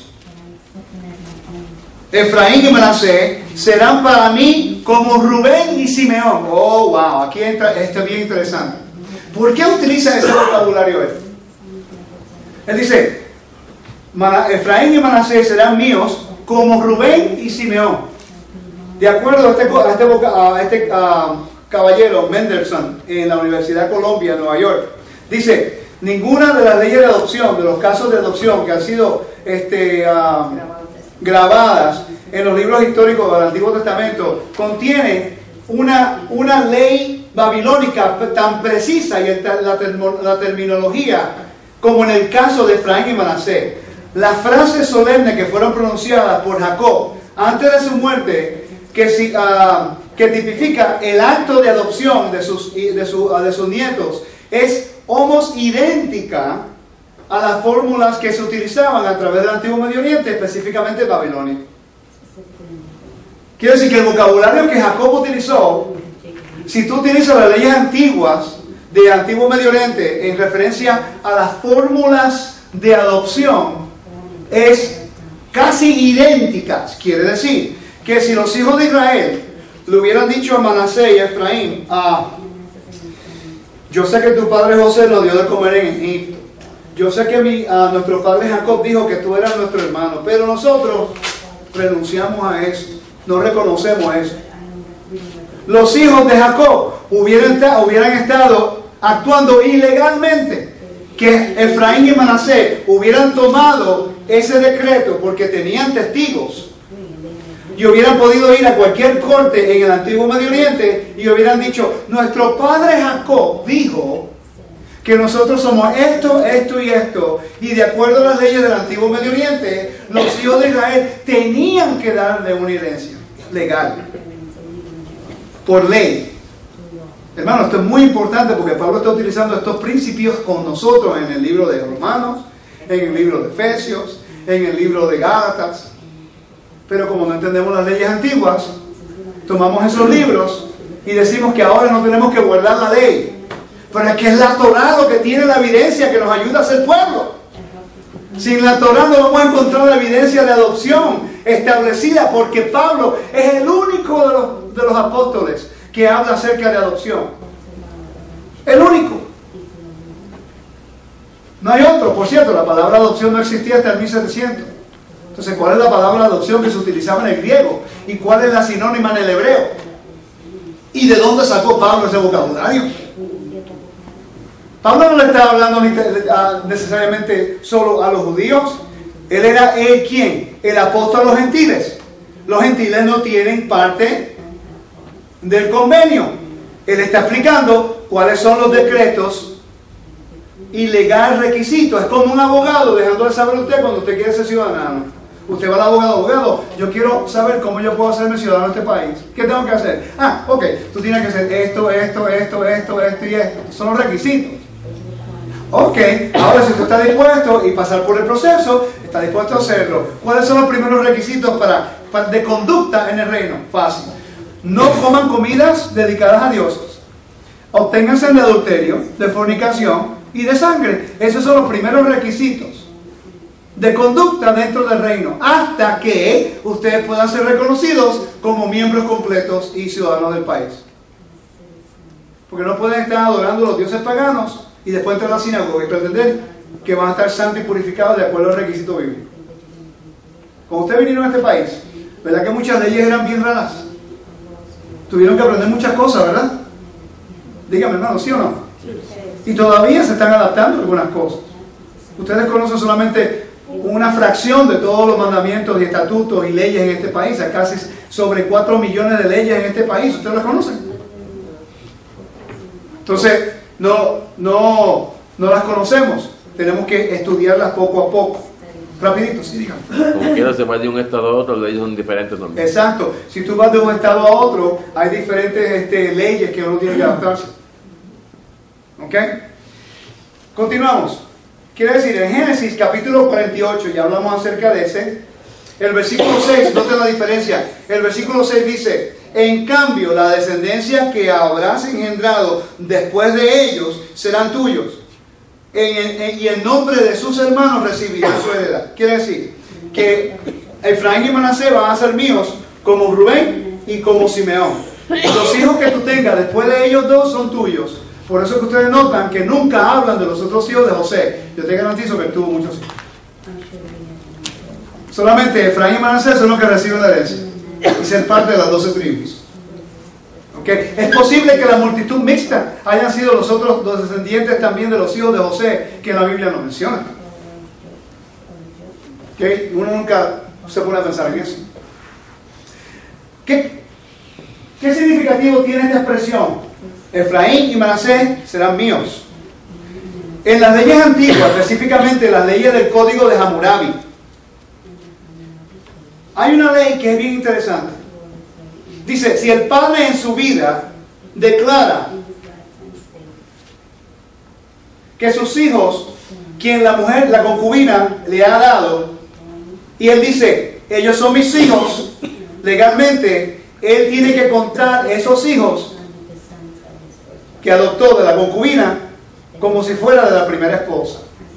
Efraín y Manasés serán para mí como Rubén y Simeón. Oh, wow, aquí entra, esto es bien interesante. ¿Por qué utiliza ese vocabulario él? Él dice: Efraín y Manasés serán míos como Rubén y Simeón. De acuerdo a este, a este, a este a caballero Mendelssohn en la Universidad de Columbia, Nueva York, dice: ninguna de las leyes de adopción, de los casos de adopción que han sido este, uh, grabadas en los libros históricos del Antiguo Testamento, contiene una, una ley babilónica tan precisa y el, la, la terminología como en el caso de Efraín y Manasés. Las frases solemnes que fueron pronunciadas por Jacob antes de su muerte, que, si, uh, que tipifica el acto de adopción de sus, de, su, uh, de sus nietos, es homos idéntica a las fórmulas que se utilizaban a través del Antiguo Medio Oriente, específicamente Babilonia. Quiere decir que el vocabulario que Jacob utilizó, si tú utilizas las leyes antiguas del Antiguo Medio Oriente en referencia a las fórmulas de adopción, es casi idénticas. Quiere decir que si los hijos de Israel le hubieran dicho a Manasés y a Efraín: ah, yo sé que tu padre José nos dio de comer en Egipto, yo sé que mi, uh, nuestro padre Jacob dijo que tú eras nuestro hermano, pero nosotros renunciamos a eso no reconocemos eso. Los hijos de Jacob hubieran, hubieran estado actuando ilegalmente. Que Efraín y Manasés hubieran tomado ese decreto porque tenían testigos y hubieran podido ir a cualquier corte en el antiguo Medio Oriente y hubieran dicho: nuestro padre Jacob dijo que nosotros somos esto, esto y esto, y de acuerdo a las leyes del antiguo Medio Oriente, los hijos de Israel tenían que darle una herencia legal, por ley. Hermano, esto es muy importante porque Pablo está utilizando estos principios con nosotros en el libro de Romanos, en el libro de Efesios, en el libro de Gálatas. Pero como no entendemos las leyes antiguas, tomamos esos libros y decimos que ahora no tenemos que guardar la ley. Pero es que es la Torá lo que tiene la evidencia que nos ayuda a ser pueblo. Sin la Torá no vamos a encontrar la evidencia de adopción establecida, porque Pablo es el único de los, de los apóstoles que habla acerca de adopción. El único. No hay otro. Por cierto, la palabra adopción no existía hasta el mil setecientos. Entonces, ¿cuál es la palabra adopción que se utilizaba en el griego? ¿Y cuál es la sinónima en el hebreo? ¿Y de dónde sacó Pablo ese vocabulario? Pablo no le estaba hablando necesariamente solo a los judíos. Él era el quien, el apóstol a los gentiles. Los gentiles no tienen parte del convenio. Él está explicando cuáles son los decretos y legal requisitos. Es como un abogado dejándole saber a usted cuando usted quiere ser ciudadano. Usted va al abogado: abogado, yo quiero saber cómo yo puedo hacerme ciudadano de este país. ¿Qué tengo que hacer? Ah, ok, tú tienes que hacer esto, esto, esto, esto, esto y esto. Son los requisitos. Ok, ahora si usted está dispuesto y pasar por el proceso, está dispuesto a hacerlo. ¿Cuáles son los primeros requisitos para, para de conducta en el reino? Fácil. No coman comidas dedicadas a dioses. Obténganse de adulterio, de fornicación y de sangre. Esos son los primeros requisitos de conducta dentro del reino, hasta que ustedes puedan ser reconocidos como miembros completos y ciudadanos del país. Porque no pueden estar adorando a los dioses paganos y después entrar a la sinagoga y pretender que van a estar santos y purificados de acuerdo al requisito bíblico. Cuando ustedes vinieron a este país, ¿verdad que muchas leyes eran bien raras? Tuvieron que aprender muchas cosas, ¿verdad? Dígame, hermano, ¿sí o no? Y todavía se están adaptando a algunas cosas. Ustedes conocen solamente una fracción de todos los mandamientos y estatutos y leyes en este país. Hay casi sobre cuatro millones de leyes en este país. ¿Ustedes las conocen? Entonces, no, no, no las conocemos. Tenemos que estudiarlas poco a poco. Rapidito, sí, dígame. Como quiera se va de un estado a otro, las leyes son diferentes también. Exacto. Si tú vas de un estado a otro, hay diferentes este, leyes que uno tiene que adaptarse. ¿Ok? Continuamos. Quiere decir, en Génesis capítulo cuarenta y ocho, ya hablamos acerca de ese, el versículo seis, noten la diferencia. El versículo seis dice: en cambio, la descendencia que habrás engendrado después de ellos serán tuyos. En, en, y en nombre de sus hermanos recibirán su heredad. Quiere decir que Efraín y Manasés van a ser míos como Rubén y como Simeón. Los hijos que tú tengas después de ellos dos son tuyos. Por eso que ustedes notan que nunca hablan de los otros hijos de José. Yo te garantizo que él tuvo muchos hijos. Solamente Efraín y Manasés son los que reciben la herencia y ser parte de las doce tribus. ¿Okay? Es posible que la multitud mixta hayan sido los otros los descendientes también de los hijos de José, que la Biblia no menciona. ¿Okay? Uno nunca se pone a pensar en eso. ¿Qué, qué significativo tiene esta expresión? Efraín y Manasés serán míos. En las leyes antiguas, específicamente las leyes del Código de Hammurabi, hay una ley que es bien interesante. Dice, si el padre en su vida declara que sus hijos, quien la mujer, la concubina, le ha dado, y él dice, ellos son mis hijos, legalmente, él tiene que contar esos hijos que adoptó de la concubina como si fuera de la primera esposa.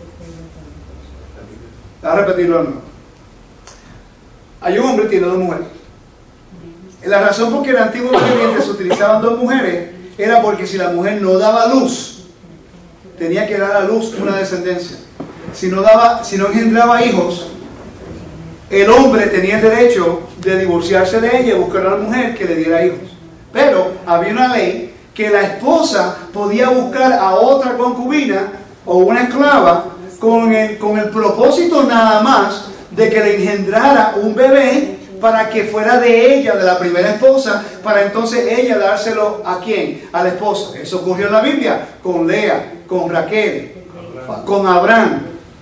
Voy a repetirlo de nuevo. Hay un hombre que tiene dos mujeres. La razón por que en el Antiguo Oriente se utilizaban dos mujeres era porque si la mujer no daba luz, tenía que dar a luz una descendencia. Si no daba, si no engendraba hijos, el hombre tenía el derecho de divorciarse de ella y buscar a una mujer que le diera hijos. Pero había una ley que la esposa podía buscar a otra concubina o una esclava con el, con el propósito nada más de que le engendrara un bebé para que fuera de ella, de la primera esposa, para entonces ella dárselo ¿a quién? A la esposa. Eso ocurrió en la Biblia con Lea, con Raquel, con Abraham.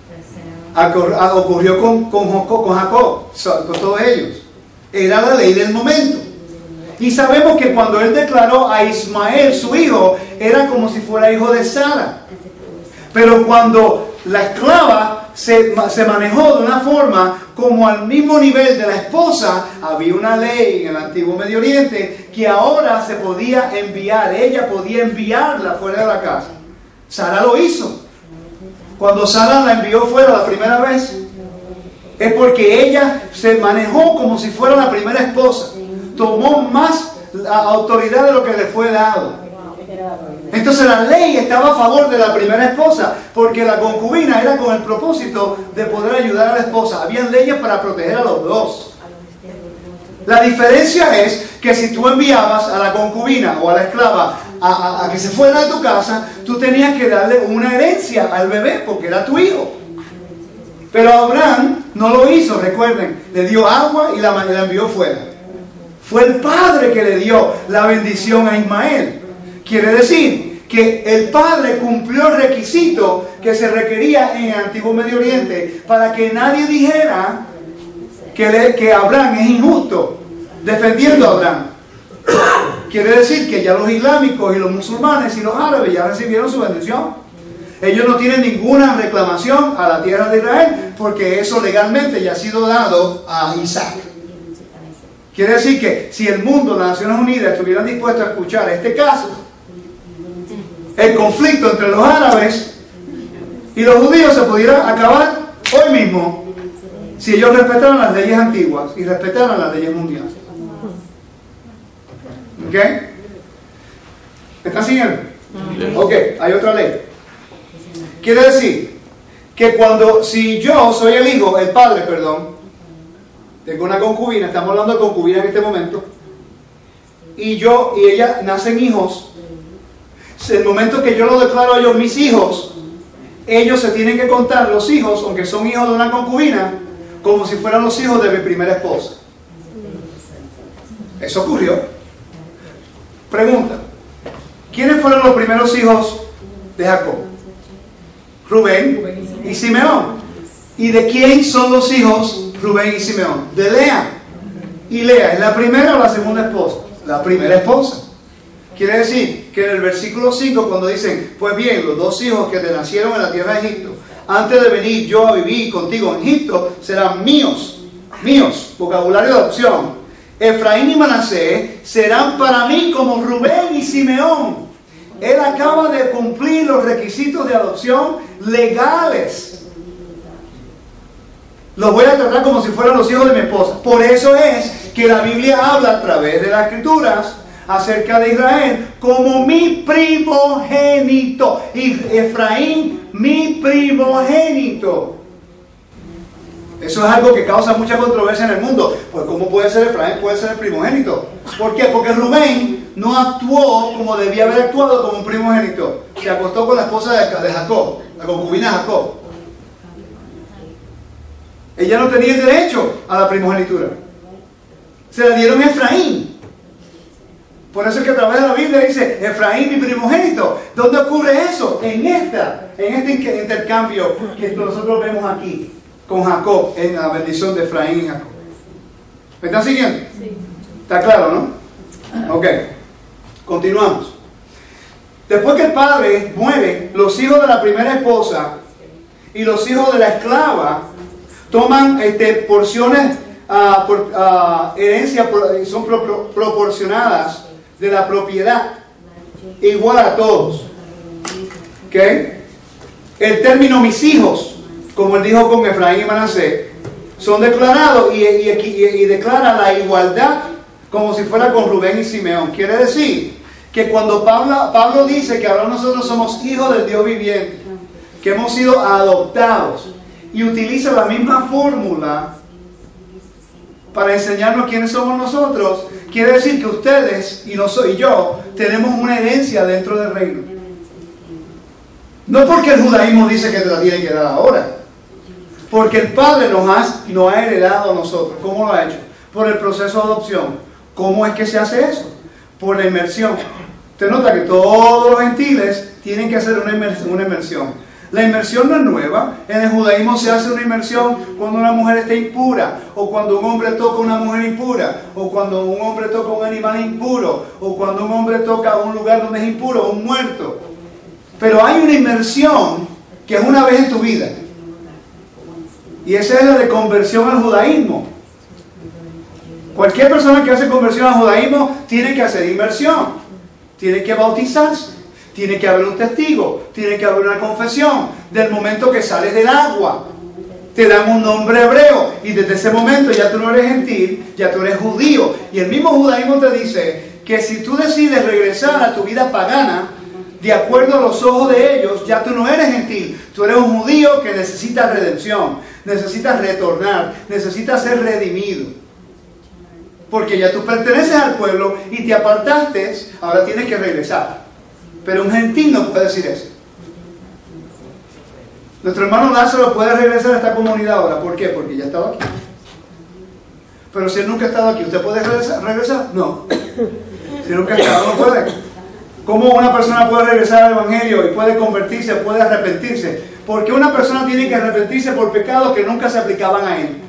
Ocurrió con, con, con Jacob, con todos ellos. Era la ley del momento. Y sabemos que cuando él declaró a Ismael su hijo, era como si fuera hijo de Sara. Pero cuando la esclava se, se manejó de una forma como al mismo nivel de la esposa, había una ley en el antiguo Medio Oriente que ahora se podía enviar, ella podía enviarla fuera de la casa. Sara lo hizo. Cuando Sara la envió fuera la primera vez, es porque ella se manejó como si fuera la primera esposa. Tomó más autoridad de lo que le fue dado. Entonces la ley estaba a favor de la primera esposa, porque la concubina era con el propósito de poder ayudar a la esposa. Habían leyes para proteger a los dos. La diferencia es que si tú enviabas a la concubina o a la esclava a, a, a que se fuera de tu casa, tú tenías que darle una herencia al bebé porque era tu hijo. Pero Abraham no lo hizo, recuerden, le dio agua y la, la envió fuera. Fue el padre que le dio la bendición a Ismael. Quiere decir que el padre cumplió el requisito que se requería en el antiguo Medio Oriente para que nadie dijera que, le, que Abraham es injusto, defendiendo a Abraham. Quiere decir que ya los islámicos y los musulmanes y los árabes ya recibieron su bendición. Ellos no tienen ninguna reclamación a la tierra de Israel porque eso legalmente ya ha sido dado a Isaac. Quiere decir que si el mundo, las Naciones Unidas, estuvieran dispuestos a escuchar este caso, el conflicto entre los árabes y los judíos se pudiera acabar hoy mismo si ellos respetaran las leyes antiguas y respetaran las leyes mundiales. ¿Ok? ¿Me están siguiendo? Ok, hay otra ley. Quiere decir que cuando, si yo soy el hijo, el padre, perdón, tengo una concubina, estamos hablando de concubina en este momento, y yo y ella nacen hijos, el momento que yo lo declaro a ellos mis hijos, ellos se tienen que contar los hijos, aunque son hijos de una concubina, como si fueran los hijos de mi primera esposa. Eso ocurrió. Pregunta: ¿quiénes fueron los primeros hijos de Jacob? Rubén y Simeón. ¿Y de quién son los hijos Rubén y Simeón? De Lea. ¿Y Lea es la primera o la segunda esposa? La primera esposa. Quiere decir que en el versículo cinco, cuando dicen, pues bien, los dos hijos que te nacieron en la tierra de Egipto, antes de venir yo a vivir contigo en Egipto, serán míos, míos, vocabulario de adopción. Efraín y Manasés serán para mí como Rubén y Simeón. Él acaba de cumplir los requisitos de adopción legales. Los voy a tratar como si fueran los hijos de mi esposa. Por eso es que la Biblia habla a través de las Escrituras acerca de Israel como mi primogénito. Y Efraín, mi primogénito. Eso es algo que causa mucha controversia en el mundo. Pues ¿cómo puede ser Efraín? Puede ser el primogénito. ¿Por qué? Porque Rubén no actuó como debía haber actuado como un primogénito. Se acostó con la esposa de Jacob, la concubina de Jacob. Ella no tenía el derecho a la primogenitura. Se la dieron a Efraín. Por eso es que a través de la Biblia dice Efraín mi primogénito. ¿Dónde ocurre eso? En esta, en este intercambio que nosotros vemos aquí con Jacob, en la bendición de Efraín y Jacob. ¿Me están siguiendo? Sí. ¿Está claro, no? Ok. Continuamos. Después que el padre muere, los hijos de la primera esposa y los hijos de la esclava toman este, porciones, uh, por, uh, herencias, son pro, pro, proporcionadas de la propiedad, igual a todos. ¿Ok? El término mis hijos, como él dijo con Efraín y Manasés, son declarados y, y, y, y declara la igualdad como si fuera con Rubén y Simeón. Quiere decir que cuando Pablo, Pablo dice que ahora nosotros somos hijos del Dios viviente, que hemos sido adoptados, y utiliza la misma fórmula para enseñarnos quiénes somos nosotros, quiere decir que ustedes y, no soy yo tenemos una herencia dentro del reino. No porque el judaísmo dice que te la tiene que dar ahora, porque el Padre nos ha, nos ha heredado a nosotros. ¿Cómo lo ha hecho? Por el proceso de adopción. ¿Cómo es que se hace eso? Por la inmersión. Usted nota que todos los gentiles tienen que hacer una inmersión. Una inmersión. La inmersión no es nueva. En el judaísmo se hace una inmersión cuando una mujer está impura, o cuando un hombre toca a una mujer impura, o cuando un hombre toca a un animal impuro, o cuando un hombre toca a un lugar donde es impuro, un muerto. Pero hay una inmersión que es una vez en tu vida. Y esa es la de conversión al judaísmo. Cualquier persona que hace conversión al judaísmo tiene que hacer inmersión. Tiene que bautizarse. Tiene que haber un testigo, tiene que haber una confesión. Del momento que sales del agua, te dan un nombre hebreo, y desde ese momento ya tú no eres gentil, ya tú eres judío. Y el mismo judaísmo te dice que si tú decides regresar a tu vida pagana, de acuerdo a los ojos de ellos, ya tú no eres gentil. Tú eres un judío que necesita redención, necesitas retornar, necesitas ser redimido. Porque ya tú perteneces al pueblo y te apartaste, ahora tienes que regresar. Pero un gentil no puede decir eso. Nuestro hermano Lázaro puede regresar a esta comunidad ahora. ¿Por qué? Porque ya estaba aquí. Pero si él nunca ha estado aquí, ¿usted puede regresar? ¿Regresar? No. Si nunca ha estado, no puede. ¿Cómo una persona puede regresar al Evangelio y puede convertirse, puede arrepentirse? Porque una persona tiene que arrepentirse por pecados que nunca se aplicaban a él.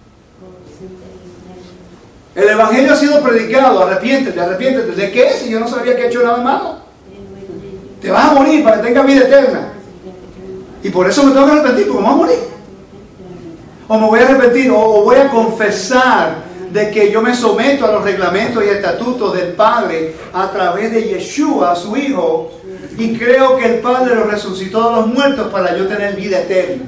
El Evangelio ha sido predicado. Arrepiéntete, arrepiéntete. ¿De qué? Si yo no sabía que he hecho nada malo. Te vas a morir para que tengas vida eterna. Y por eso me tengo que arrepentir, porque me voy a morir. O me voy a arrepentir, o, o voy a confesar de que yo me someto a los reglamentos y estatutos del Padre a través de Yeshua, su Hijo, y creo que el Padre lo resucitó de los muertos para yo tener vida eterna.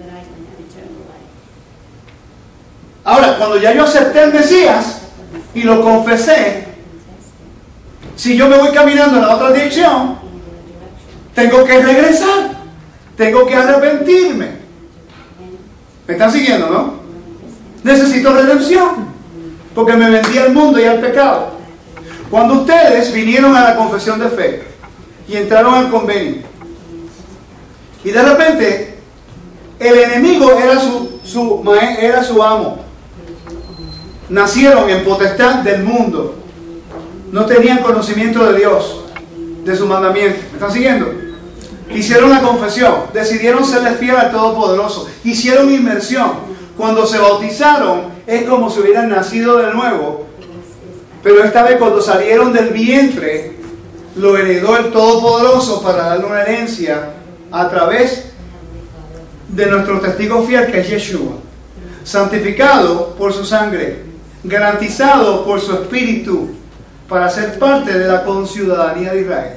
Ahora, cuando ya yo acepté el Mesías y lo confesé, si yo me voy caminando en la otra dirección, tengo que regresar, tengo que arrepentirme. ¿Me están siguiendo, no? Necesito redención, porque me vendí al mundo y al pecado. Cuando ustedes vinieron a la confesión de fe y entraron al convenio, y de repente el enemigo era su, su, era su amo, nacieron en potestad del mundo, no tenían conocimiento de Dios, de su mandamiento. ¿Me están siguiendo? Hicieron la confesión, decidieron serle fiel al Todopoderoso, hicieron inmersión. Cuando se bautizaron es como si hubieran nacido de nuevo, pero esta vez cuando salieron del vientre lo heredó el Todopoderoso para darle una herencia a través de nuestro testigo fiel, que es Yeshua, santificado por su sangre, garantizado por su espíritu, para ser parte de la conciudadanía de Israel.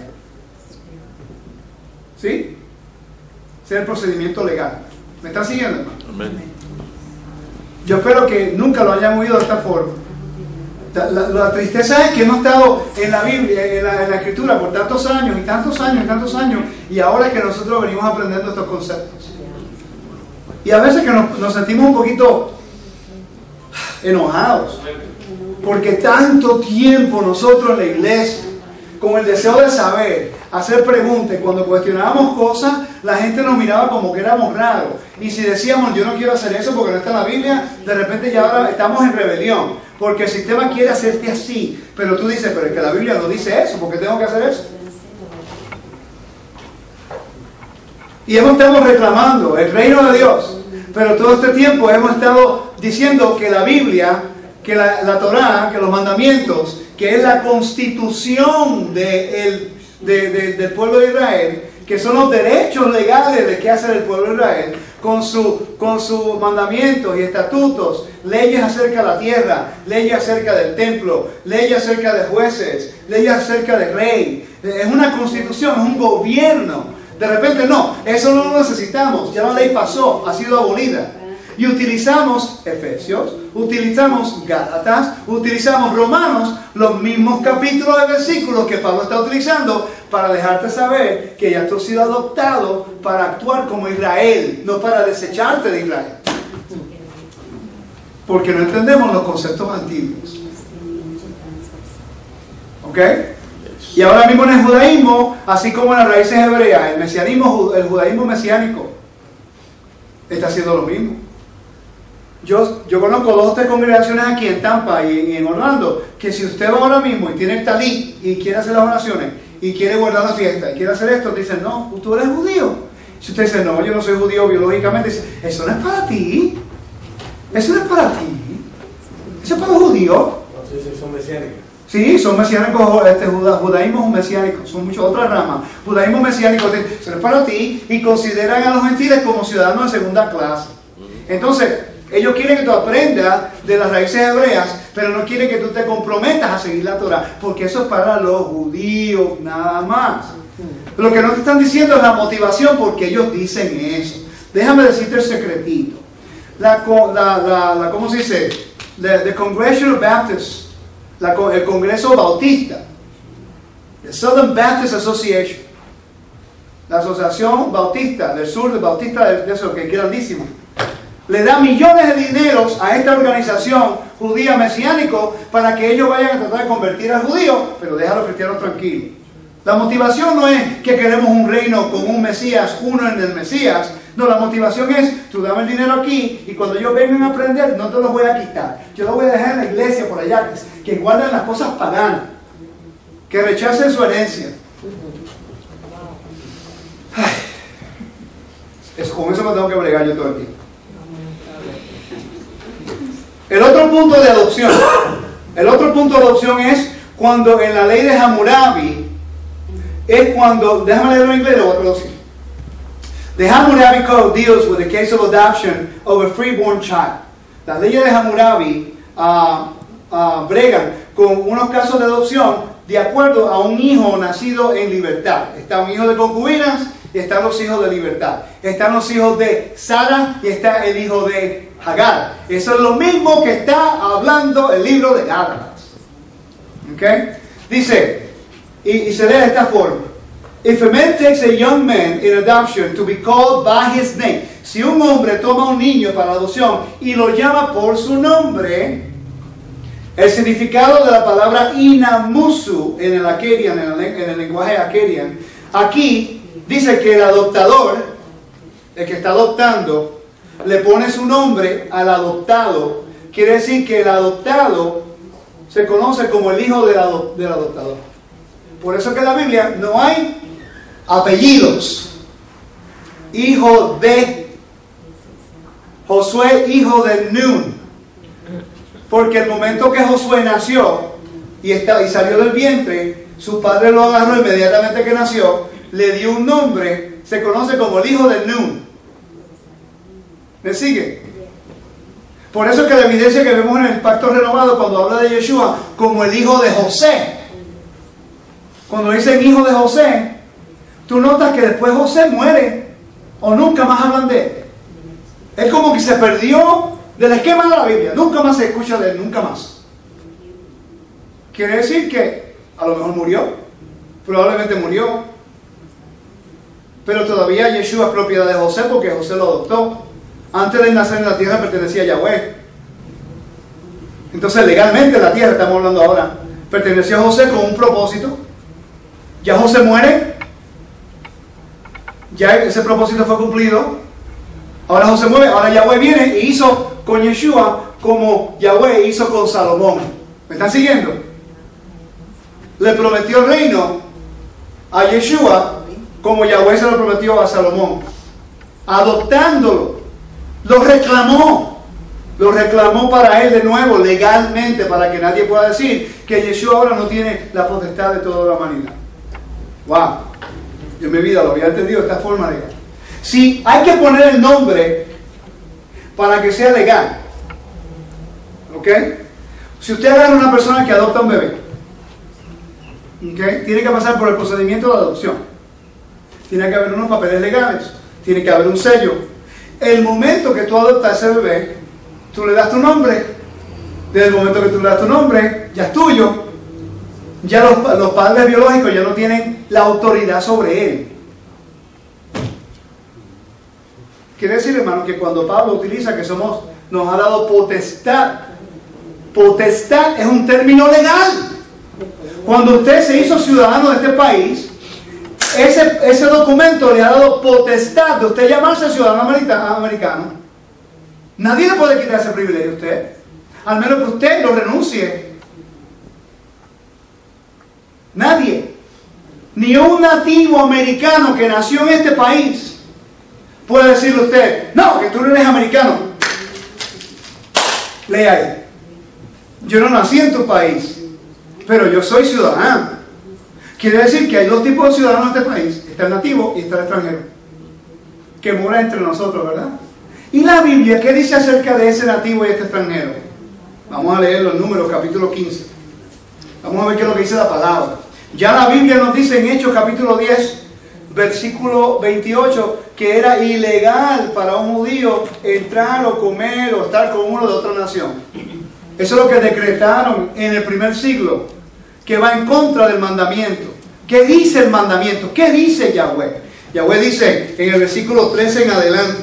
¿Sí? Ese es el procedimiento legal. ¿Me están siguiendo, hermano? Amén. Yo espero que nunca lo hayan oído de esta forma. La, la, la tristeza es que hemos estado en la Biblia, en la, en la Escritura por tantos años y tantos años y tantos años, y ahora es que nosotros venimos aprendiendo estos conceptos. Y a veces que nos, nos sentimos un poquito enojados, porque tanto tiempo nosotros en la iglesia, con el deseo de saber, hacer preguntas, cuando cuestionábamos cosas, la gente nos miraba como que éramos raros. Y si decíamos, yo no quiero hacer eso porque no está en la Biblia, de repente ya ahora estamos en rebelión, porque el sistema quiere hacerte así. Pero tú dices, pero es que la Biblia no dice eso, ¿por qué tengo que hacer eso? Y hemos estado reclamando el reino de Dios, pero todo este tiempo hemos estado diciendo que la Biblia, que la, la Torá, que los mandamientos, que es la constitución de el, de, de, del pueblo de Israel, que son los derechos legales de qué hacer el pueblo de Israel, con, su, con sus mandamientos y estatutos, leyes acerca de la tierra, leyes acerca del templo, leyes acerca de jueces, leyes acerca del rey. Es una constitución, es un gobierno. De repente no, eso no lo necesitamos, ya la ley pasó, ha sido abolida. Y utilizamos Efesios, utilizamos Gálatas, utilizamos Romanos, los mismos capítulos de versículos que Pablo está utilizando para dejarte saber que ya tú has sido adoptado para actuar como Israel, no para desecharte de Israel. porque no entendemos los conceptos antiguos. ¿Ok? Y ahora mismo en el judaísmo, así como en las raíces hebreas, el mesianismo, el judaísmo mesiánico está haciendo lo mismo. Yo, yo conozco dos o tres congregaciones aquí en Tampa y, y en Orlando, que si usted va ahora mismo y tiene el talit y quiere hacer las oraciones y quiere guardar la fiesta y quiere hacer esto, dicen, no, tú eres judío. Si usted dice, no, yo no soy judío biológicamente, dice, eso no es para ti. Eso no es para ti. Eso es para los judíos. Entonces son mesiánicos. Sí, son mesiánicos, este, juda, judaísmo es mesiánico, son muchas otras ramas. Judaísmo mesiánico, eso no es para ti, y consideran a los gentiles como ciudadanos de segunda clase. Entonces, ellos quieren que tú aprendas de las raíces hebreas, pero no quieren que tú te comprometas a seguir la Torah, porque eso es para los judíos, nada más. Lo que no te están diciendo es la motivación, porque ellos dicen eso. Déjame decirte el secretito. La, la, la, la ¿cómo se dice? The, the Congressional Baptist, la, el Congreso Bautista, the Southern Baptist Association, la Asociación Bautista del Sur, de Bautista de, de eso, que es grandísimo, le da millones de dineros a esta organización judía mesiánico para que ellos vayan a tratar de convertir a judíos, pero deja a los cristianos tranquilos. La motivación no es que queremos un reino con un Mesías, uno en el Mesías. No, la motivación es, tú dame el dinero aquí y cuando ellos vengan a aprender, no te los voy a quitar. Yo los voy a dejar en la iglesia por allá, que, que guarden las cosas paganas, que rechacen su herencia. Ay, es, con eso me tengo que bregar yo todo el tiempo. El otro punto de adopción, el otro punto de adopción es cuando en la ley de Hammurabi, es cuando, déjame leerlo en inglés, lo voy a traducir. The Hammurabi Code deals with the case of adoption of a freeborn child. Las leyes de Hammurabi uh, uh, bregan con unos casos de adopción de acuerdo a un hijo nacido en libertad. Está un hijo de concubinas y están los hijos de libertad. Están los hijos de Sara y está el hijo de Hagar. Eso es lo mismo que está hablando el libro de Gálatas. ¿Okay? Dice, y, y se lee de esta forma. If a man takes a young man in adoption to be called by his name, si un hombre toma a un niño para adopción y lo llama por su nombre, el significado de la palabra inamusu en el Akkadian, en el, en el lenguaje Akkadian, aquí dice que el adoptador, el que está adoptando, le pone su nombre al adoptado. Quiere decir que el adoptado se conoce como el hijo del, ado, del adoptador. Por eso que en la Biblia no hay apellidos. Hijo de Josué, hijo de Nun. Porque el momento que Josué nació y, está, y salió del vientre, su padre lo agarró inmediatamente que nació, le dio un nombre, se conoce como el hijo de Nun. ¿Me sigue? Por eso que la evidencia que vemos en el pacto renovado cuando habla de Yeshua como el hijo de José, cuando dicen hijo de José, tú notas que después José muere o nunca más hablan de él. Es como que se perdió del esquema de la Biblia, nunca más se escucha de él, nunca más. Quiere decir que a lo mejor murió, probablemente murió, pero todavía Yeshua es propiedad de José porque José lo adoptó. Antes de nacer en la tierra pertenecía a Yahweh. Entonces legalmente la tierra, estamos hablando ahora, perteneció a José con un propósito. Ya José muere, ya ese propósito fue cumplido. Ahora José muere, ahora Yahweh viene e hizo con Yeshua como Yahweh hizo con Salomón. ¿Me están siguiendo? Le prometió el reino a Yeshua como Yahweh se lo prometió a Salomón, adoptándolo. Lo reclamó, lo reclamó para él de nuevo, legalmente, para que nadie pueda decir que Yeshua ahora no tiene la potestad de toda la humanidad. Wow, yo en mi vida lo había entendido de esta forma legal. Si hay que poner el nombre para que sea legal, ¿ok? Si usted agarra a una persona que adopta un bebé, ¿ok? Tiene que pasar por el procedimiento de adopción. Tiene que haber unos papeles legales, tiene que haber un sello. El momento que tú adoptas a ese bebé, tú le das tu nombre. Desde el momento que tú le das tu nombre, ya es tuyo. Ya los, los padres biológicos ya no tienen la autoridad sobre él. Quiere decir, hermano, que cuando Pablo utiliza que somos nos ha dado potestad. Potestad es un término legal. Cuando usted se hizo ciudadano de este país, ese, ese documento le ha dado potestad de usted llamarse ciudadano americano. Nadie le puede quitar ese privilegio a usted, al menos que usted lo renuncie. Nadie, ni un nativo americano que nació en este país puede decirle a usted, no, que tú no eres americano. Lea ahí. Yo no nací en tu país, pero yo soy ciudadano. Quiere decir que hay dos tipos de ciudadanos en este país. Está el nativo y está el extranjero, que mora entre nosotros, ¿verdad? ¿Y la Biblia qué dice acerca de ese nativo y este extranjero? Vamos a leer los Números, capítulo quince. Vamos a ver qué es lo que dice la palabra. Ya la Biblia nos dice en Hechos, capítulo diez, versículo veintiocho, que era ilegal para un judío entrar o comer o estar con uno de otra nación. Eso es lo que decretaron en el primer siglo, que va en contra del mandamiento. ¿Qué dice el mandamiento? ¿Qué dice Yahweh? Yahweh dice en el versículo trece en adelante.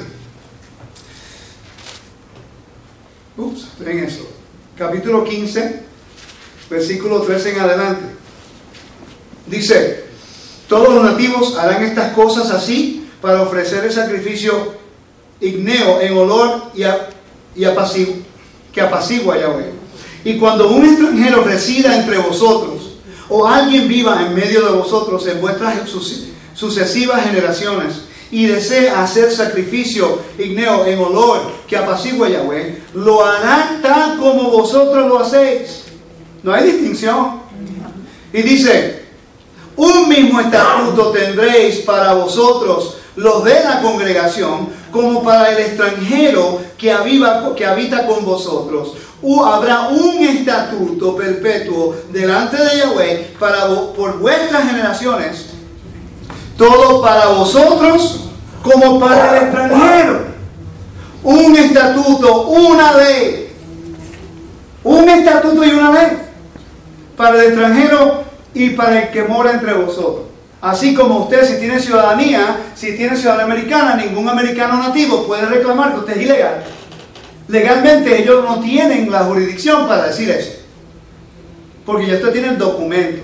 Ups, en eso. Capítulo quince, versículo trece en adelante. Dice, todos los nativos harán estas cosas así para ofrecer el sacrificio igneo en olor y, a, y apacigua, que apacigua a Yahweh. Y cuando un extranjero resida entre vosotros, o alguien viva en medio de vosotros en vuestras sucesivas generaciones, y desea hacer sacrificio igneo en olor que apacigua a Yahweh, lo harán tal como vosotros lo hacéis. No hay distinción. Y dice, un mismo estatuto tendréis para vosotros, los de la congregación, como para el extranjero que, aviva, que habita con vosotros. O habrá un estatuto perpetuo delante de Yahweh para, por vuestras generaciones, todo para vosotros como para el extranjero. Un estatuto, una ley. Un estatuto y una ley para el extranjero y para el que mora entre vosotros. Así como usted, si tiene ciudadanía, si tiene ciudadanía americana, ningún americano nativo puede reclamar que usted es ilegal. Legalmente ellos no tienen la jurisdicción para decir eso, porque ya usted tiene el documento.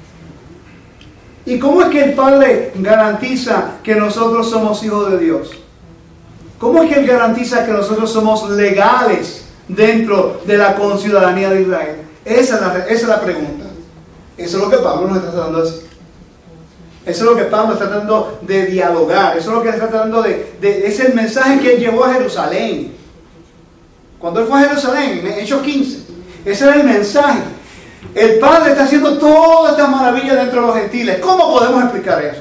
¿Y cómo es que el Padre garantiza que nosotros somos hijos de Dios? ¿Cómo es que Él garantiza que nosotros somos legales dentro de la conciudadanía de Israel? Esa es la, esa es la pregunta. Eso es lo que Pablo nos está tratando de decir. Eso es lo que Pablo está tratando de dialogar. Eso es lo que está tratando de, de... Es el mensaje que Él llevó a Jerusalén. Cuando Él fue a Jerusalén, en Hechos quince. Ese era el mensaje. El Padre está haciendo todas estas maravillas dentro de los gentiles. ¿Cómo podemos explicar eso?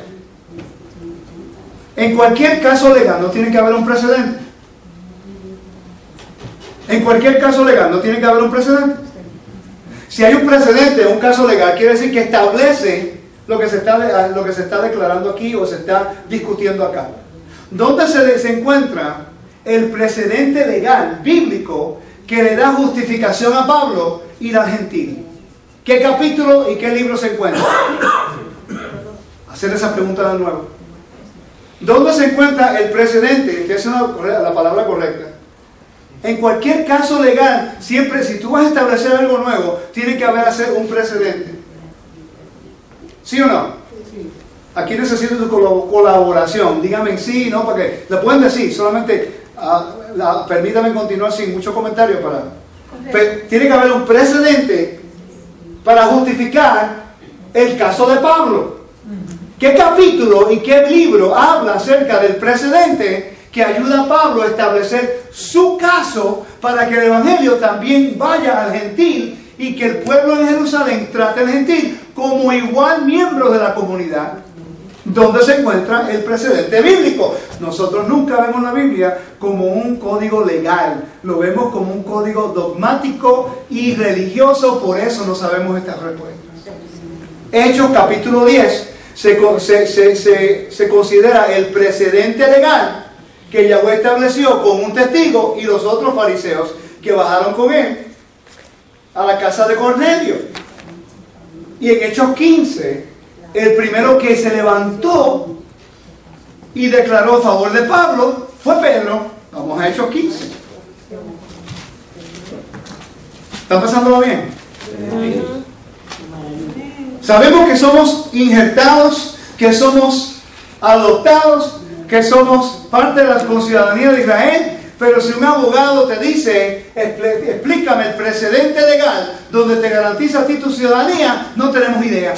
En cualquier caso legal no tiene que haber un precedente. En cualquier caso legal no tiene que haber un precedente. Si hay un precedente en un caso legal, quiere decir que establece lo que se está, lo que se está declarando aquí o se está discutiendo acá. ¿Dónde se, se encuentra el precedente legal, bíblico, que le da justificación a Pablo y a gentil? ¿Qué capítulo y qué libro se encuentra? Hacer esa pregunta de nuevo. ¿Dónde se encuentra el precedente? Que es una, la palabra correcta. En cualquier caso legal, siempre si tú vas a establecer algo nuevo, tiene que haber hacer un precedente. ¿Sí o no? Sí. Aquí necesito tu colaboración. Díganme sí, no, para que lo pueden decir. Solamente uh, la, permítame continuar sin muchos comentarios para. Pe, tiene que haber un precedente para justificar el caso de Pablo. ¿Qué capítulo y qué libro habla acerca del precedente que ayuda a Pablo a establecer su caso para que el Evangelio también vaya al gentil y que el pueblo de Jerusalén trate al gentil como igual miembro de la comunidad? ¿Dónde se encuentra el precedente bíblico? Nosotros nunca vemos la Biblia como un código legal, lo vemos como un código dogmático y religioso, por eso no sabemos estas respuestas. Hechos capítulo diez se, se, se, se, se considera el precedente legal que Yahweh estableció con un testigo y los otros fariseos que bajaron con él a la casa de Cornelio. Y en Hechos quince, el primero que se levantó y declaró a favor de Pablo fue Pedro. Vamos a Hechos quince. ¿Están pasándolo bien? Sí. Sabemos que somos injertados, que somos adoptados, que somos parte de la conciudadanía de Israel, pero si un abogado te dice, explícame el precedente legal donde te garantiza a ti tu ciudadanía, no tenemos idea.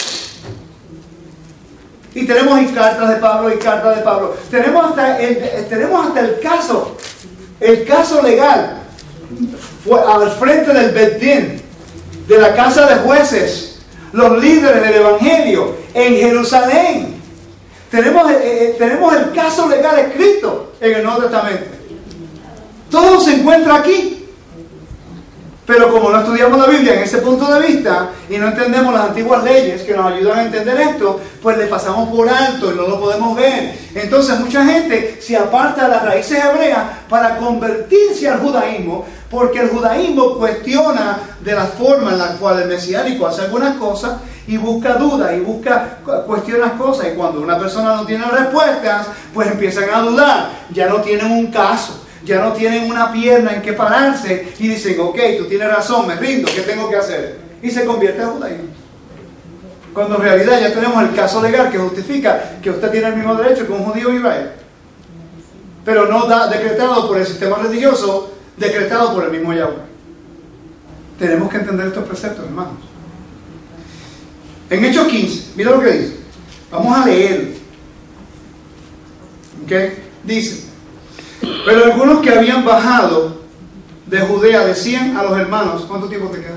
Y tenemos y cartas de Pablo y cartas de Pablo. Tenemos hasta el, tenemos hasta el caso, el caso legal, fue al frente del Bet Din, de la casa de jueces, los líderes del Evangelio en Jerusalén. Tenemos, eh, tenemos el caso legal escrito en el Nuevo Testamento. Todo se encuentra aquí. Pero como no estudiamos la Biblia en ese punto de vista y no entendemos las antiguas leyes que nos ayudan a entender esto, pues le pasamos por alto y no lo podemos ver. Entonces mucha gente se aparta de las raíces hebreas para convertirse al judaísmo, porque el judaísmo cuestiona de la forma en la cual el mesiánico hace algunas cosas y busca dudas y busca cuestiona cosas. Y cuando una persona no tiene respuestas, pues empiezan a dudar, ya no tienen un caso. Ya no tienen una pierna en que pararse y dicen, ok, tú tienes razón, me rindo, ¿qué tengo que hacer? Y se convierte en judaísmo. Cuando en realidad ya tenemos el caso legal que justifica que usted tiene el mismo derecho que un judío en Israel. Pero no da, decretado por el sistema religioso, decretado por el mismo Yahweh. Tenemos que entender estos preceptos, hermanos. En Hechos quince, mira lo que dice. Vamos a leer. ¿Ok? Dice: pero algunos que habían bajado de Judea decían a los hermanos, ¿cuánto tiempo te queda?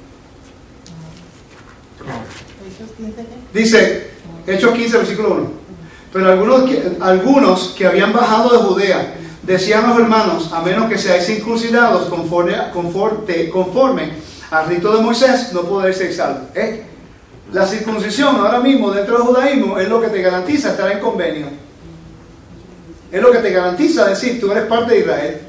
Dice, Hechos quince, versículo uno. Pero algunos que, algunos que habían bajado de Judea decían a los hermanos, a menos que seáis circuncidados conforme, conforme, conforme al rito de Moisés, no podréis ser salvos. ¿Eh? La circuncisión ahora mismo dentro del judaísmo es lo que te garantiza estar en convenio. Es lo que te garantiza decir, tú eres parte de Israel.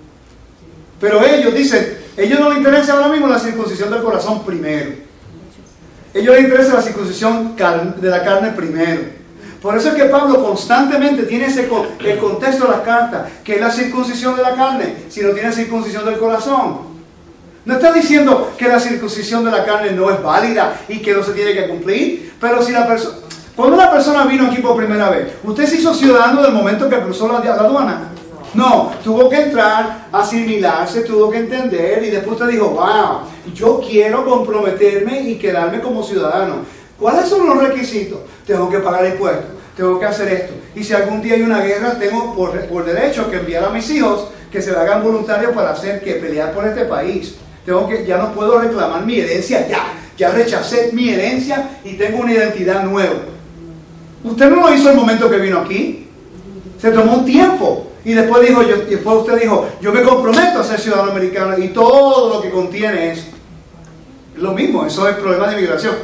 Pero ellos dicen, ellos no les interesa ahora mismo la circuncisión del corazón primero. Ellos les interesa la circuncisión de la carne primero. Por eso es que Pablo constantemente tiene ese, el contexto de las cartas, que es la circuncisión de la carne, si no tiene circuncisión del corazón. No está diciendo que la circuncisión de la carne no es válida y que no se tiene que cumplir, pero si la persona... Cuando una persona vino aquí por primera vez, ¿usted se hizo ciudadano del momento que cruzó la, la aduana? No, tuvo que entrar, asimilarse, tuvo que entender y después usted dijo, wow, yo quiero comprometerme y quedarme como ciudadano. ¿Cuáles son los requisitos? Tengo que pagar impuestos, tengo que hacer esto. Y si algún día hay una guerra, tengo por, por derecho que enviar a mis hijos que se hagan voluntarios para hacer que pelear por este país. Tengo que, ya no puedo reclamar mi herencia, ya, ya rechacé mi herencia y tengo una identidad nueva. Usted no lo hizo el momento que vino aquí. Se tomó un tiempo. Y después dijo, yo, y después usted dijo, yo me comprometo a ser ciudadano americano. Y todo lo que contiene es lo mismo. Eso es problema de inmigración.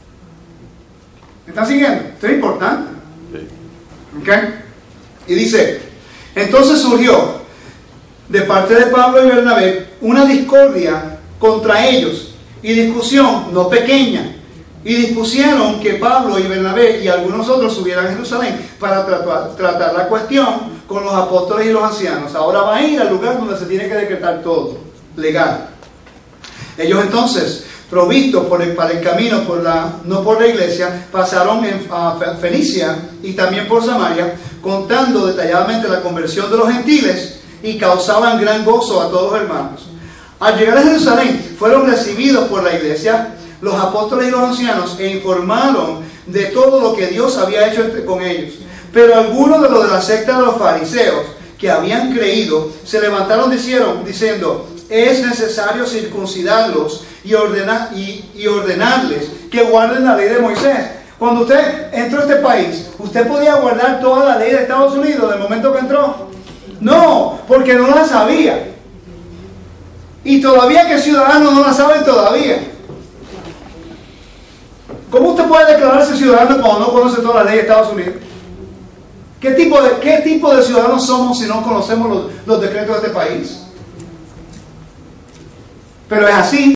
¿Me están siguiendo? Esto es importante. ¿Ok? Y dice, entonces surgió de parte de Pablo y Bernabé una discordia contra ellos. Y discusión no pequeña. Y dispusieron que Pablo y Bernabé y algunos otros subieran a Jerusalén para tratar, tratar la cuestión con los apóstoles y los ancianos. Ahora va a ir al lugar donde se tiene que decretar todo, legal. Ellos entonces, provistos por el, para el camino, por la, no por la iglesia, pasaron en, a Fenicia y también por Samaria, contando detalladamente la conversión de los gentiles y causaban gran gozo a todos los hermanos. Al llegar a Jerusalén, fueron recibidos por la iglesia, los apóstoles y los ancianos, e informaron de todo lo que Dios había hecho con ellos. Pero algunos de los de la secta de los fariseos que habían creído se levantaron dicieron, diciendo, es necesario circuncidarlos y, ordenar, y, y ordenarles que guarden la ley de Moisés. Cuando usted entró a este país, ¿usted podía guardar toda la ley de Estados Unidos del momento que entró? No, porque no la sabía. Y todavía que ciudadanos no la saben todavía. ¿Cómo usted puede declararse ciudadano cuando no conoce toda la ley de Estados Unidos? ¿Qué tipo de, qué tipo de ciudadanos somos si no conocemos los, los decretos de este país? Pero es así.